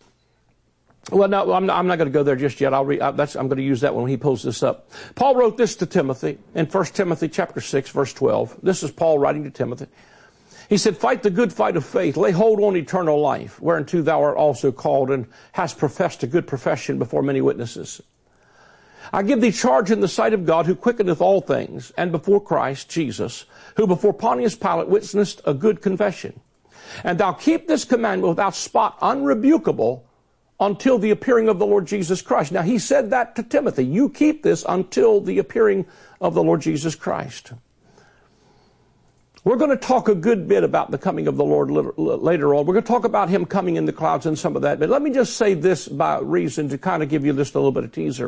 Well, no, I'm not going to go there just yet. I'm going to use that when he pulls this up. Paul wrote this to Timothy in 1 Timothy chapter 6, verse 12. This is Paul writing to Timothy. He said, fight the good fight of faith. Lay hold on eternal life, whereunto thou art also called, and hast professed a good profession before many witnesses. I give thee charge in the sight of God, who quickeneth all things, and before Christ Jesus, who before Pontius Pilate witnessed a good confession. And thou keep this commandment without spot, unrebukable, until the appearing of the Lord Jesus Christ. Now, he said that to Timothy. You keep this until the appearing of the Lord Jesus Christ. We're going to talk a good bit about the coming of the Lord later on. We're going to talk about him coming in the clouds and some of that. But let me just say this by reason to kind of give you just a little bit of teaser.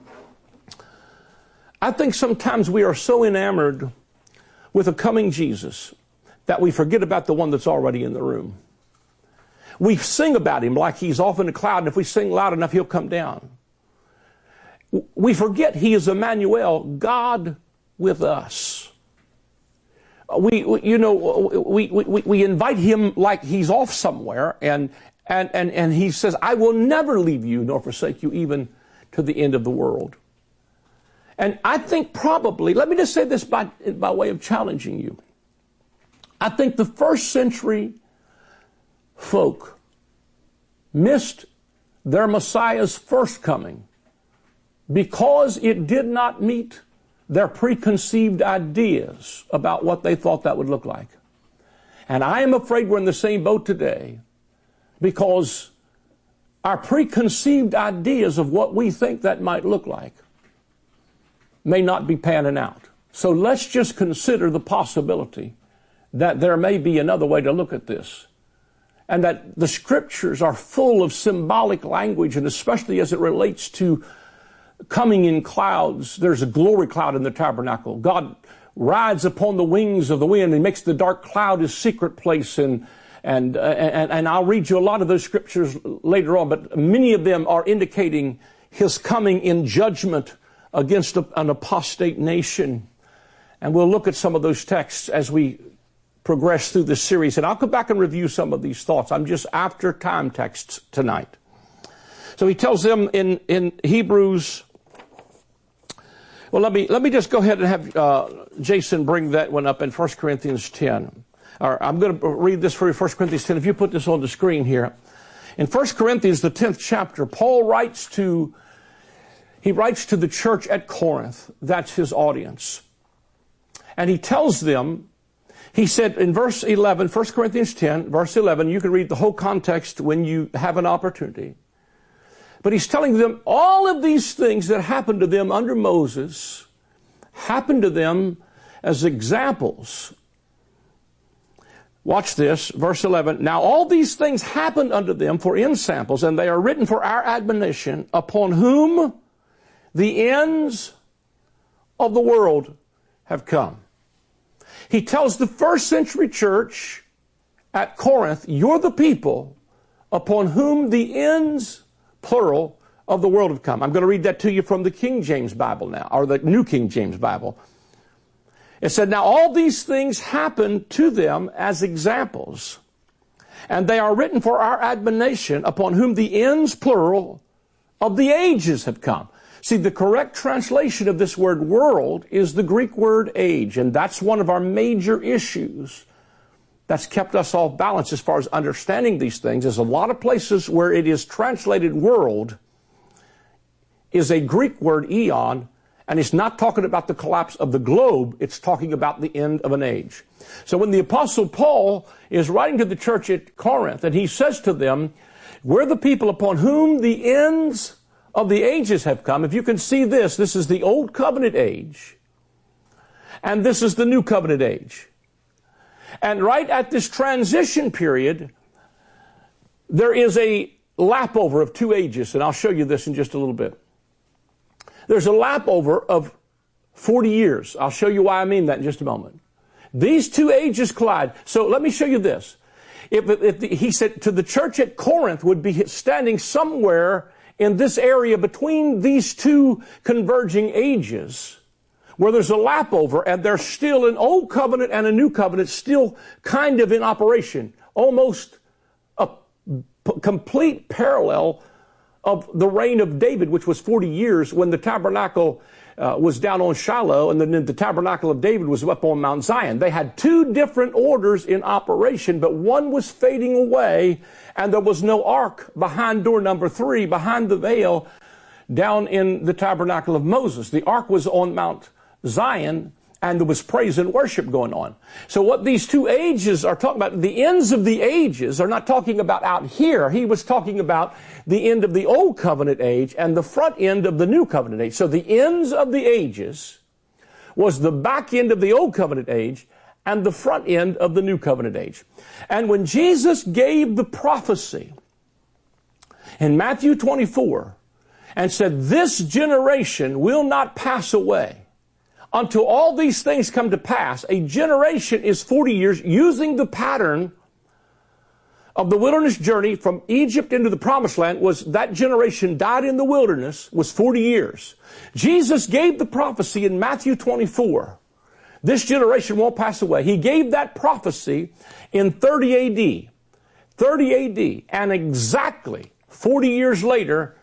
I think sometimes we are so enamored with a coming Jesus that we forget about the one that's already in the room. We sing about him like he's off in the cloud, and if we sing loud enough, he'll come down. We forget he is Emmanuel, God with us. We invite him like he's off somewhere, and he says, I will never leave you nor forsake you even to the end of the world. And I think probably, let me just say this by way of challenging you. I think the first century folk missed their Messiah's first coming because it did not meet their preconceived ideas about what they thought that would look like. And I am afraid we're in the same boat today, because our preconceived ideas of what we think that might look like may not be panning out. So let's just consider the possibility that there may be another way to look at this. And that the scriptures are full of symbolic language, and especially as it relates to coming in clouds. There's a glory cloud in the tabernacle. God rides upon the wings of the wind and makes the dark cloud his secret place. And I'll read you a lot of those scriptures later on, but many of them are indicating his coming in judgment against an apostate nation. And we'll look at some of those texts as we progress through this series. And I'll come back and review some of these thoughts. I'm just after time texts tonight. So he tells them in Hebrews. Well, let me just go ahead and have Jason bring that one up in 1 Corinthians 10. I'm going to read this for you, 1 Corinthians 10. If you put this on the screen here. In 1 Corinthians, the 10th chapter, Paul writes to the church at Corinth. That's his audience. And he tells them, he said in verse 11, 1 Corinthians 10, verse 11, you can read the whole context when you have an opportunity. But he's telling them all of these things that happened to them under Moses happened to them as examples. Watch this, verse 11. Now all these things happened unto them for ensamples, and they are written for our admonition, upon whom the ends of the world have come. He tells the first century church at Corinth, you're the people upon whom the ends, plural, of the world have come. I'm going to read that to you from the King James Bible now, or the New King James Bible. It said, now all these things happened to them as examples, and they are written for our admonition, upon whom the ends, plural, of the ages have come. See, the correct translation of this word world is the Greek word age, and that's one of our major issues that's kept us off balance as far as understanding these things. There's a lot of places where it is translated world is a Greek word eon, and it's not talking about the collapse of the globe, it's talking about the end of an age. So when the Apostle Paul is writing to the church at Corinth, and he says to them, we're the people upon whom the ends of the ages have come. If you can see this, this is the Old Covenant age, and this is the New Covenant age. And right at this transition period, there is a lap over of two ages, and I'll show you this in just a little bit. There's a lap over of 40 years. I'll show you why I mean that in just a moment. These two ages collide. So let me show you this. He said to the church at Corinth would be standing somewhere in this area between these two converging ages, where there's a lap over, and there's still an old covenant and a new covenant still kind of in operation, almost a complete parallel of the reign of David, which was 40 years when the tabernacle was down on Shiloh, and then the tabernacle of David was up on Mount Zion. They had two different orders in operation, but one was fading away, and there was no ark behind door number 3, behind the veil, down in the tabernacle of Moses. The ark was on Mount Zion, and there was praise and worship going on. So what these two ages are talking about, the ends of the ages are not talking about out here. He was talking about the end of the Old Covenant age and the front end of the New Covenant age. So the ends of the ages was the back end of the Old Covenant age and the front end of the New Covenant age. And when Jesus gave the prophecy in Matthew 24 and said, this generation will not pass away until all these things come to pass, a generation is 40 years, using the pattern of the wilderness journey from Egypt into the promised land. Was that generation died in the wilderness was 40 years. Jesus gave the prophecy in Matthew 24. This generation won't pass away. He gave that prophecy in 30 AD. 30 AD. And exactly 40 years later,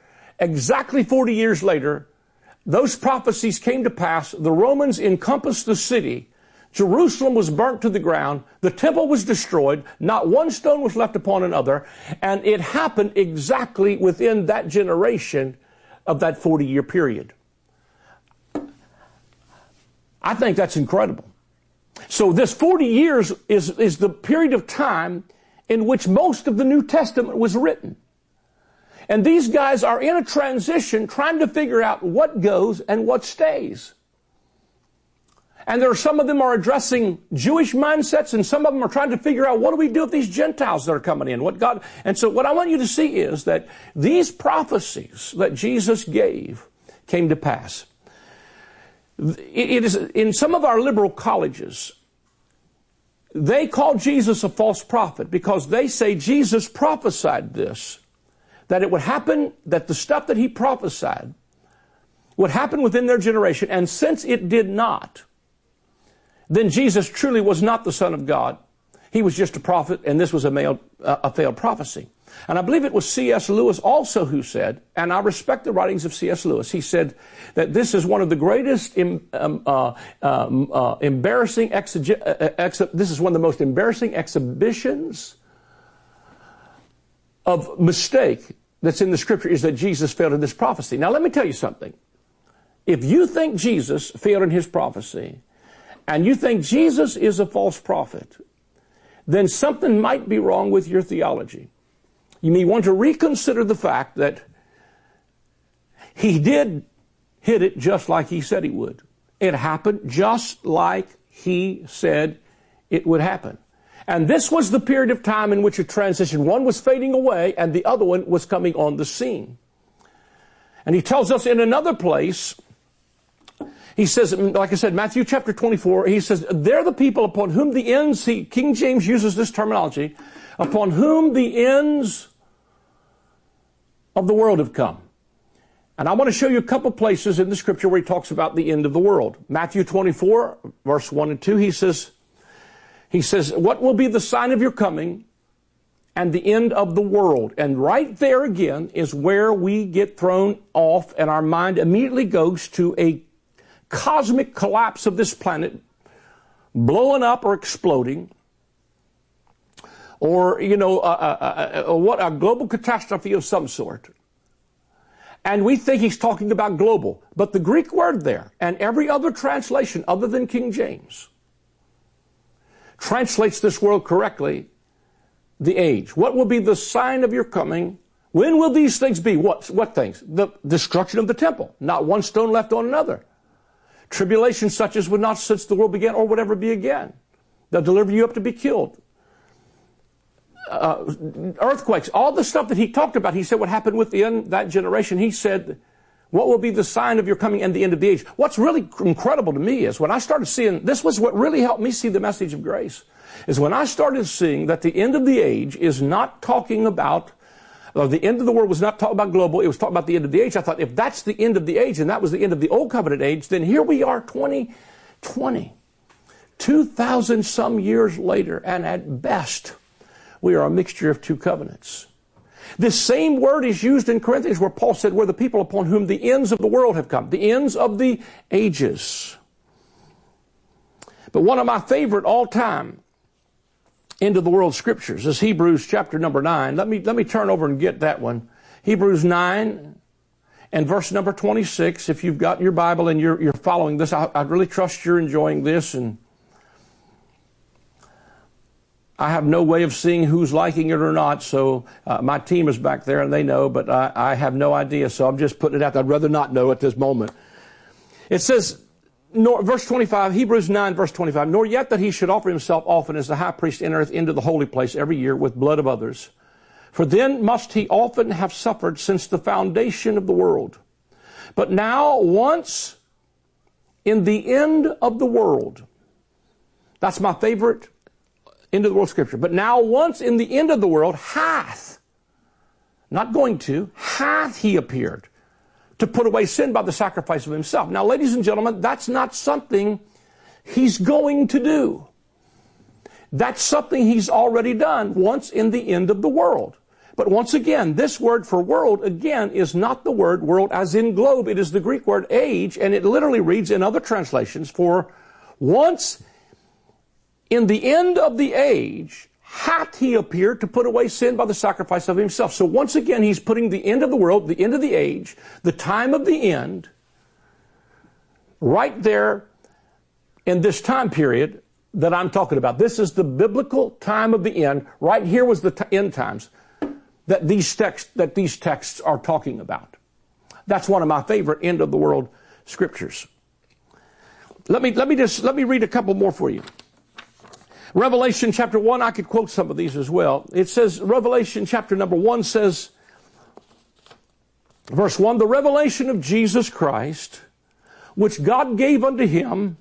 those prophecies came to pass. The Romans encompassed the city. Jerusalem was burnt to the ground. The temple was destroyed. Not one stone was left upon another. And it happened exactly within that generation of that 40-year period. I think that's incredible. So this 40 years is the period of time in which most of the New Testament was written. And these guys are in a transition trying to figure out what goes and what stays. And there are some of them are addressing Jewish mindsets, and some of them are trying to figure out, what do we do with these Gentiles that are coming in? And so what I want you to see is that these prophecies that Jesus gave came to pass. It is in some of our liberal colleges, they call Jesus a false prophet because they say Jesus prophesied this, that it would happen, that the stuff that he prophesied would happen within their generation. And since it did not, then Jesus truly was not the Son of God. He was just a prophet, and this was a failed prophecy. And I believe it was C.S. Lewis also who said, and I respect the writings of C.S. Lewis, he said that this is one of the greatest embarrassing this is one of the most embarrassing exhibitions of mistake that's in the Scripture, is that Jesus failed in this prophecy. Now let me tell you something. If you think Jesus failed in his prophecy, and you think Jesus is a false prophet, then something might be wrong with your theology. You may want to reconsider the fact that he did hit it just like he said he would. It happened just like he said it would happen. And this was the period of time in which a transition, one was fading away and the other one was coming on the scene. And he tells us in another place, he says, like I said, Matthew chapter 24, he says, they're the people upon whom the ends, King James uses this terminology, upon whom the ends of the world have come. And I want to show you a couple places in the scripture where he talks about the end of the world. Matthew 24, verse 1 and 2, he says, what will be the sign of your coming and the end of the world? And right there again is where we get thrown off and our mind immediately goes to a cosmic collapse of this planet, blowing up or exploding, or, a global catastrophe of some sort. And we think he's talking about global. But the Greek word there, and every other translation other than King James, translates this world correctly, the age. What will be the sign of your coming? When will these things be? What things? The destruction of the temple. Not one stone left on another. Tribulation such as would not since the world began or would ever be again. They'll deliver you up to be killed. Earthquakes, all the stuff that he talked about, he said what happened within that generation. He said, what will be the sign of your coming and the end of the age? What's really incredible to me is when I started seeing, this was what really helped me see the message of grace, is when I started seeing that the end of the age is not talking about, the end of the world was not talking about global, it was talking about the end of the age. I thought, if that's the end of the age and that was the end of the old covenant age, then here we are 2020, 2,000 some years later, and at best, we are a mixture of two covenants. This same word is used in Corinthians where Paul said, we're the people upon whom the ends of the world have come, the ends of the ages. But one of my favorite all-time end of the world scriptures is Hebrews chapter number 9. Let me turn over and get that one. Hebrews 9 and verse number 26. If you've got your Bible and you're following this, I really trust you're enjoying this, and I have no way of seeing who's liking it or not, so my team is back there and they know, but I have no idea, so I'm just putting it out there. I'd rather not know at this moment. It says, verse 25, Hebrews 9, verse 25, nor yet that he should offer himself often as the high priest entereth into the holy place every year with blood of others. For then must he often have suffered since the foundation of the world. But now once in the end of the world, that's my favorite end of the world scripture. But now once in the end of the world hath, not going to, hath he appeared to put away sin by the sacrifice of himself. Now, ladies and gentlemen, that's not something he's going to do. That's something he's already done once in the end of the world. But once again, this word for world, again, is not the word world as in globe. It is the Greek word age, and it literally reads in other translations for once in the end of the age, hath he appeared to put away sin by the sacrifice of himself. So once again, he's putting the end of the world, the end of the age, the time of the end, right there in this time period that I'm talking about. This is the biblical time of the end. Right here was the end times that these texts are talking about. That's one of my favorite end of the world scriptures. Let me read a couple more for you. Revelation chapter 1, I could quote some of these as well. It says, Revelation chapter number 1 says, verse 1, the revelation of Jesus Christ, which God gave unto him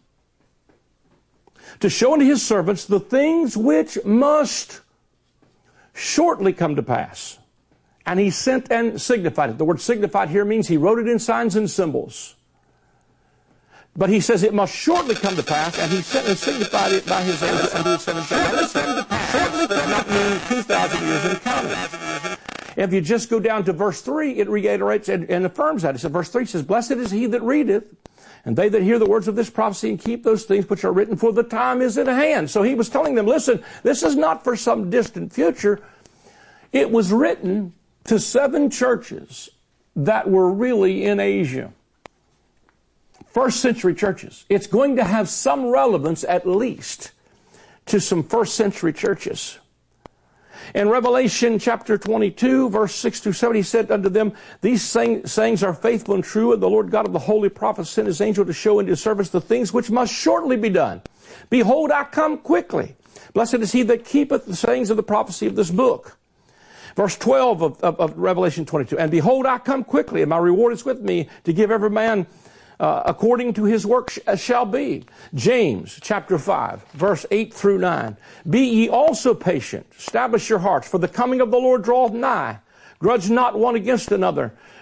to show unto his servants the things which must shortly come to pass. And he sent and signified it. The word signified here means he wrote it in signs and symbols. But he says it must shortly come to pass, and he sent and signified it by his angel unto his seven churches. Shortly does not mean 2,000 years and counting. If you just go down to verse 3, it reiterates and affirms that. It says, verse 3 says, blessed is he that readeth, and they that hear the words of this prophecy and keep those things which are written, for the time is at hand. So he was telling them, listen, this is not for some distant future. It was written to 7 churches that were really in Asia. First century churches. It's going to have some relevance, at least, to some first century churches. In Revelation chapter 22, verse 6 through 7, he said unto them, these sayings are faithful and true, and the Lord God of the holy prophets sent his angel to show unto his servants the things which must shortly be done. Behold, I come quickly. Blessed is he that keepeth the sayings of the prophecy of this book. Verse 12 of Revelation 22, and behold, I come quickly, and my reward is with me to give every man according to his work shall be. James chapter 5, verse 8 through 9. Be ye also patient, establish your hearts, for the coming of the Lord draweth nigh. Grudge not one against another,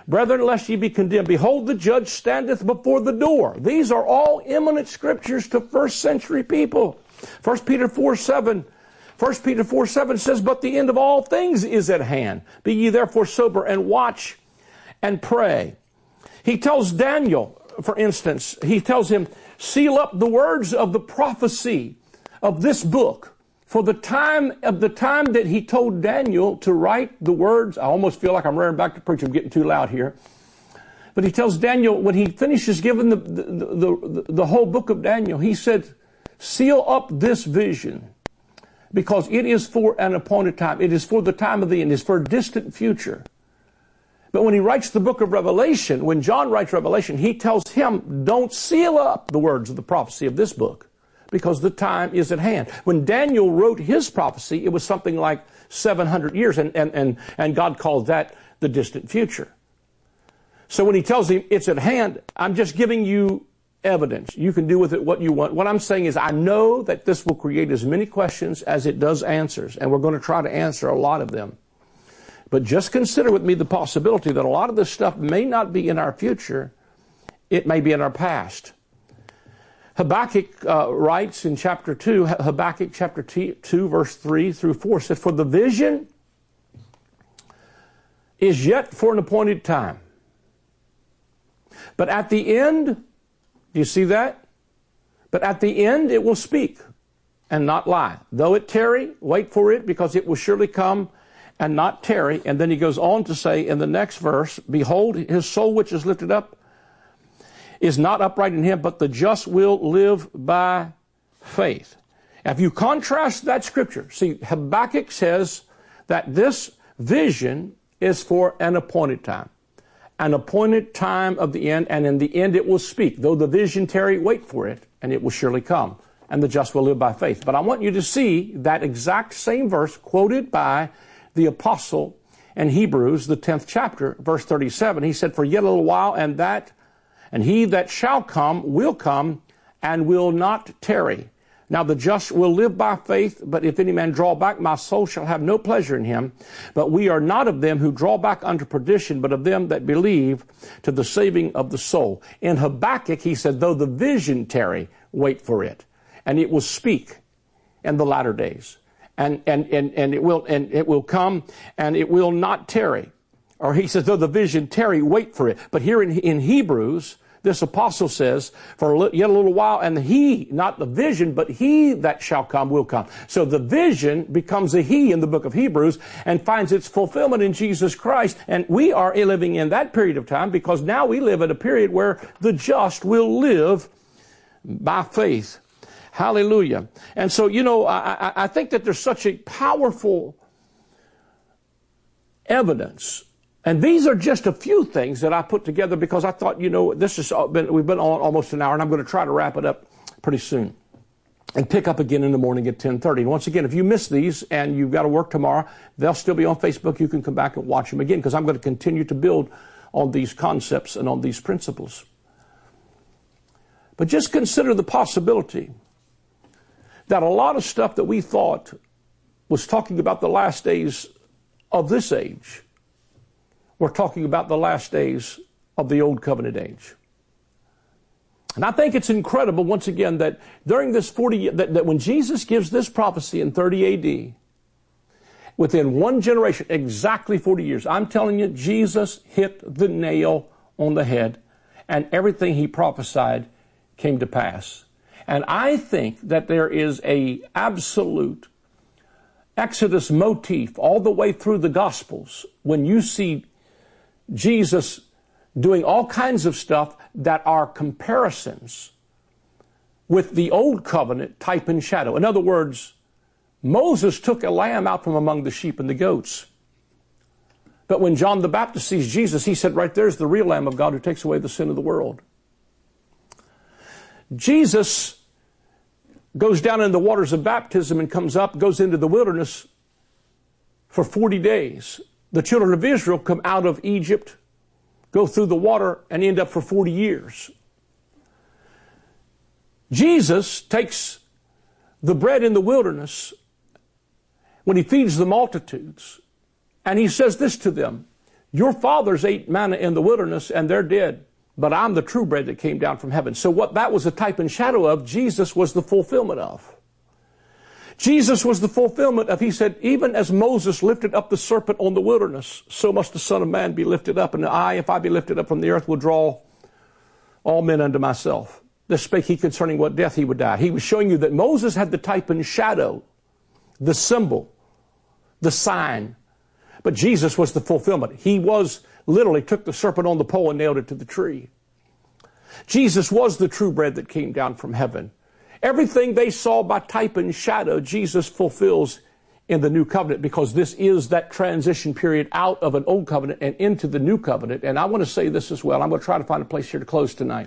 Brethren, lest ye be condemned, behold, the judge standeth before the door. These are all eminent scriptures to first century people. 1 Peter 4:7 says, but the end of all things is at hand. Be ye therefore sober and watch and pray. He tells Daniel, for instance, he tells him, seal up the words of the prophecy of this book. For the time that he told Daniel to write the words, I almost feel like I'm rearing back to preach. I'm getting too loud here. But he tells Daniel, when he finishes giving the whole book of Daniel, he said, seal up this vision, because it is for an appointed time. It is for the time of the end. It is for a distant future. But when he writes the book of Revelation, when John writes Revelation, he tells him, don't seal up the words of the prophecy of this book, because the time is at hand. When Daniel wrote his prophecy, it was something like 700 years, and God called that the distant future. So when he tells him it's at hand, I'm just giving you evidence. You can do with it what you want. What I'm saying is I know that this will create as many questions as it does answers, and we're going to try to answer a lot of them. But just consider with me the possibility that a lot of this stuff may not be in our future. It may be in our past. Habakkuk writes in chapter 2, Habakkuk chapter 2, verse 3 through 4 says, for the vision is yet for an appointed time. But at the end, do you see that? But at the end it will speak and not lie. Though it tarry, wait for it, because it will surely come and not tarry. And then he goes on to say in the next verse, behold, his soul which is lifted up is not upright in him, but the just will live by faith. If you contrast that scripture, see, Habakkuk says that this vision is for an appointed time of the end, and in the end it will speak. Though the vision tarry, wait for it, and it will surely come, and the just will live by faith. But I want you to see that exact same verse quoted by the apostle in Hebrews, the 10th chapter, verse 37. He said, for yet a little while, and he that shall come will come and will not tarry. Now the just will live by faith, but if any man draw back, my soul shall have no pleasure in him. But we are not of them who draw back unto perdition, but of them that believe to the saving of the soul. In Habakkuk, he said, though the vision tarry, wait for it, and it will speak in the latter days. And it will come, and it will not tarry. Or he says, though the vision tarry, wait for it. But here in Hebrews, this apostle says, for yet a little while, and he, not the vision, but he that shall come will come. So the vision becomes a he in the book of Hebrews and finds its fulfillment in Jesus Christ. And we are living in that period of time, because now we live at a period where the just will live by faith. Hallelujah. And so, I think that there's such a powerful evidence. And these are just a few things that I put together because I thought, we've been on almost an hour, and I'm going to try to wrap it up pretty soon and pick up again in the morning at 10:30. And once again, if you miss these and you've got to work tomorrow, they'll still be on Facebook. You can come back and watch them again, because I'm going to continue to build on these concepts and on these principles. But just consider the possibility that a lot of stuff that we thought was talking about the last days of this age, we're talking about the last days of the Old Covenant age. And I think it's incredible, once again, that during this 40, that when Jesus gives this prophecy in 30 AD, within one generation, exactly 40 years, I'm telling you, Jesus hit the nail on the head, and everything he prophesied came to pass. And I think that there is a absolute Exodus motif all the way through the Gospels when you see Jesus doing all kinds of stuff that are comparisons with the Old Covenant type and shadow. In other words, Moses took a lamb out from among the sheep and the goats. But when John the Baptist sees Jesus, he said, right there's the real Lamb of God who takes away the sin of the world. Jesus goes down in the waters of baptism and comes up, goes into the wilderness for 40 days. The children of Israel come out of Egypt, go through the water, and end up for 40 years. Jesus takes the bread in the wilderness when he feeds the multitudes, and he says this to them, Your fathers ate manna in the wilderness and they're dead, but I'm the true bread that came down from heaven. So what that was a type and shadow of, Jesus was the fulfillment of. Jesus was the fulfillment of, he said, even as Moses lifted up the serpent on the wilderness, so must the Son of Man be lifted up. And I, if I be lifted up from the earth, will draw all men unto myself. This spake he concerning what death he would die. He was showing you that Moses had the type and shadow, the symbol, the sign. But Jesus was the fulfillment. He was literally took the serpent on the pole and nailed it to the tree. Jesus was the true bread that came down from heaven. Everything they saw by type and shadow, Jesus fulfills in the new covenant, because this is that transition period out of an old covenant and into the new covenant. And I want to say this as well. I'm going to try to find a place here to close tonight.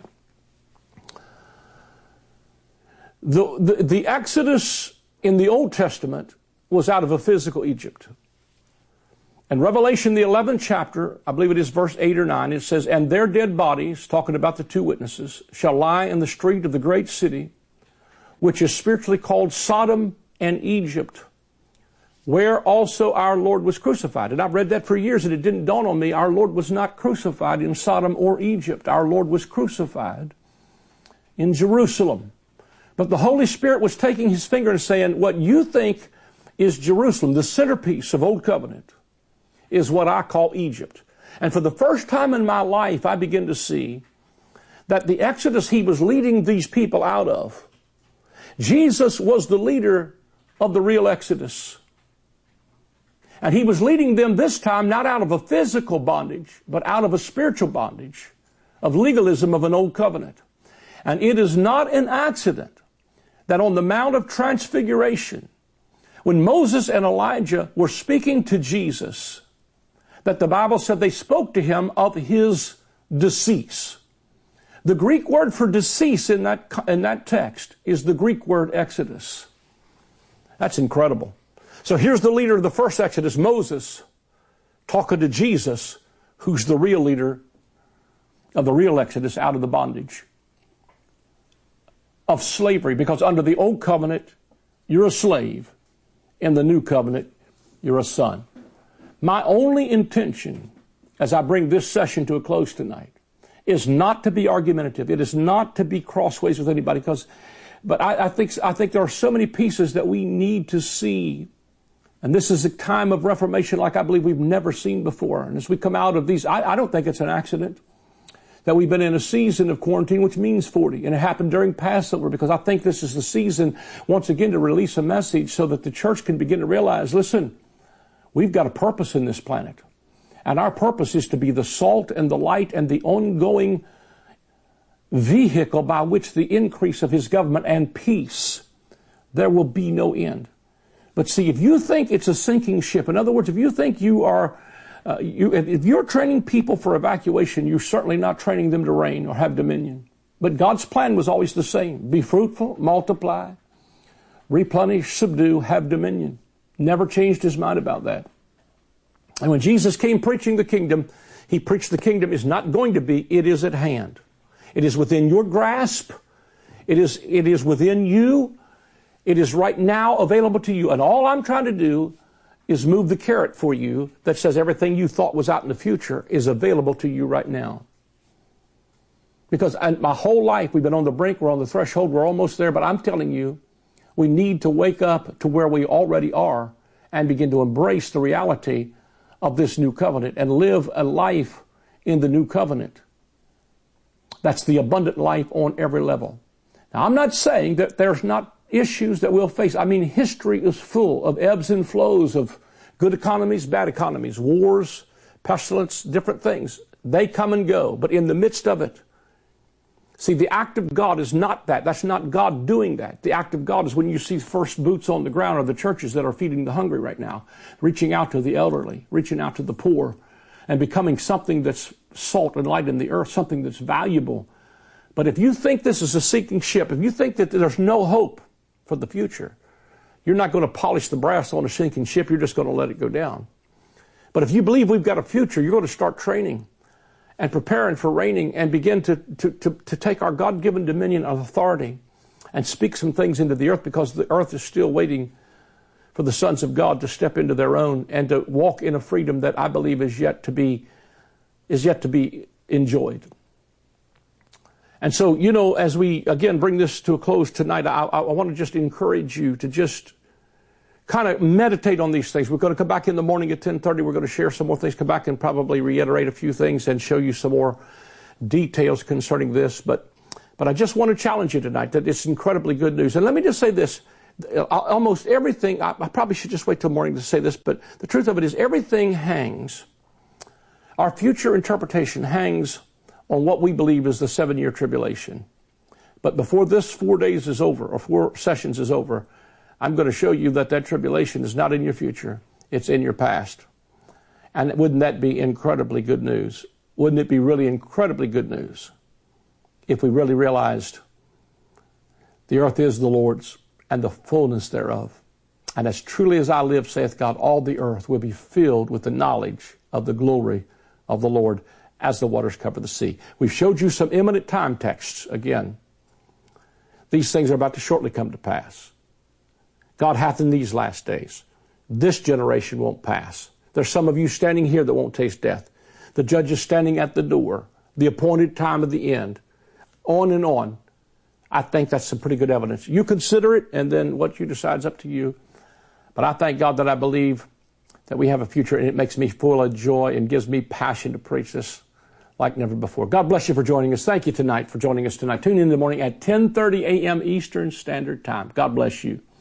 The Exodus in the Old Testament was out of a physical Egypt. In Revelation, the 11th chapter, I believe it is verse 8 or 9, it says, and their dead bodies, talking about the two witnesses, shall lie in the street of the great city, which is spiritually called Sodom and Egypt, where also our Lord was crucified. And I've read that for years, and it didn't dawn on me. Our Lord was not crucified in Sodom or Egypt. Our Lord was crucified in Jerusalem. But the Holy Spirit was taking his finger and saying, what you think is Jerusalem, the centerpiece of Old Covenant, is what I call Egypt. And for the first time in my life, I begin to see that the Exodus he was leading these people out of, Jesus was the leader of the real Exodus. And he was leading them this time not out of a physical bondage, but out of a spiritual bondage of legalism of an old covenant. And it is not an accident that on the Mount of Transfiguration, when Moses and Elijah were speaking to Jesus, that the Bible said they spoke to him of his decease. The Greek word for decease in that text is the Greek word Exodus. That's incredible. So here's the leader of the first Exodus, Moses, talking to Jesus, who's the real leader of the real Exodus out of the bondage of slavery. Because under the old covenant, you're a slave. In the new covenant, you're a son. My only intention, as I bring this session to a close tonight, is not to be argumentative. It is not to be crossways with anybody. But I think there are so many pieces that we need to see. And this is a time of reformation like I believe we've never seen before. And as we come out of these, I don't think it's an accident that we've been in a season of quarantine, which means 40. And it happened during Passover, because I think this is the season, once again, to release a message so that the church can begin to realize, listen, we've got a purpose in this planet. And our purpose is to be the salt and the light and the ongoing vehicle by which the increase of his government and peace, there will be no end. But see, if you think it's a sinking ship, in other words, if you think you are, if you're training people for evacuation, you're certainly not training them to reign or have dominion. But God's plan was always the same. Be fruitful, multiply, replenish, subdue, have dominion. Never changed his mind about that. And when Jesus came preaching the kingdom, he preached the kingdom is not going to be, it is at hand. It is within your grasp. It is within you. It is right now available to you. And all I'm trying to do is move the carrot for you that says everything you thought was out in the future is available to you right now. Because my whole life we've been on the brink, we're on the threshold, we're almost there, but I'm telling you, we need to wake up to where we already are and begin to embrace the reality of this new covenant and live a life in the new covenant. That's the abundant life on every level. Now, I'm not saying that there's not issues that we'll face. I mean, history is full of ebbs and flows of good economies, bad economies, wars, pestilence, different things. They come and go. But in the midst of it, see, the act of God is not that. That's not God doing that. The act of God is when you see first boots on the ground of the churches that are feeding the hungry right now, reaching out to the elderly, reaching out to the poor, and becoming something that's salt and light in the earth, something that's valuable. But if you think this is a sinking ship, if you think that there's no hope for the future, you're not going to polish the brass on a sinking ship. You're just going to let it go down. But if you believe we've got a future, you're going to start training and preparing for reigning and begin to take our God-given dominion of authority and speak some things into the earth, because the earth is still waiting for the sons of God to step into their own and to walk in a freedom that I believe is yet to be is yet to be enjoyed. And so, as we, again, bring this to a close tonight, I want to just encourage you to just kind of meditate on these things. We're going to come back in the morning at 10:30. We're going to share some more things, come back and probably reiterate a few things and show you some more details concerning this. But I just want to challenge you tonight that it's incredibly good news. And let me just say this. Almost everything, I probably should just wait till morning to say this, but the truth of it is everything hangs, our future interpretation hangs on what we believe is the 7-year tribulation. But before this 4 days is over, or 4 sessions is over, I'm going to show you that tribulation is not in your future. It's in your past. And wouldn't that be incredibly good news? Wouldn't it be really incredibly good news if we really realized the earth is the Lord's and the fullness thereof? And as truly as I live, saith God, all the earth will be filled with the knowledge of the glory of the Lord as the waters cover the sea. We've showed you some imminent time texts again. These things are about to shortly come to pass. God hath in these last days. This generation won't pass. There's some of you standing here that won't taste death. The judge is standing at the door. The appointed time of the end. On and on. I think that's some pretty good evidence. You consider it, and then what you decide is up to you. But I thank God that I believe that we have a future, and it makes me full of joy and gives me passion to preach this like never before. God bless you for joining us. Thank you tonight for joining us tonight. Tune in the morning at 10:30 a.m. Eastern Standard Time. God bless you.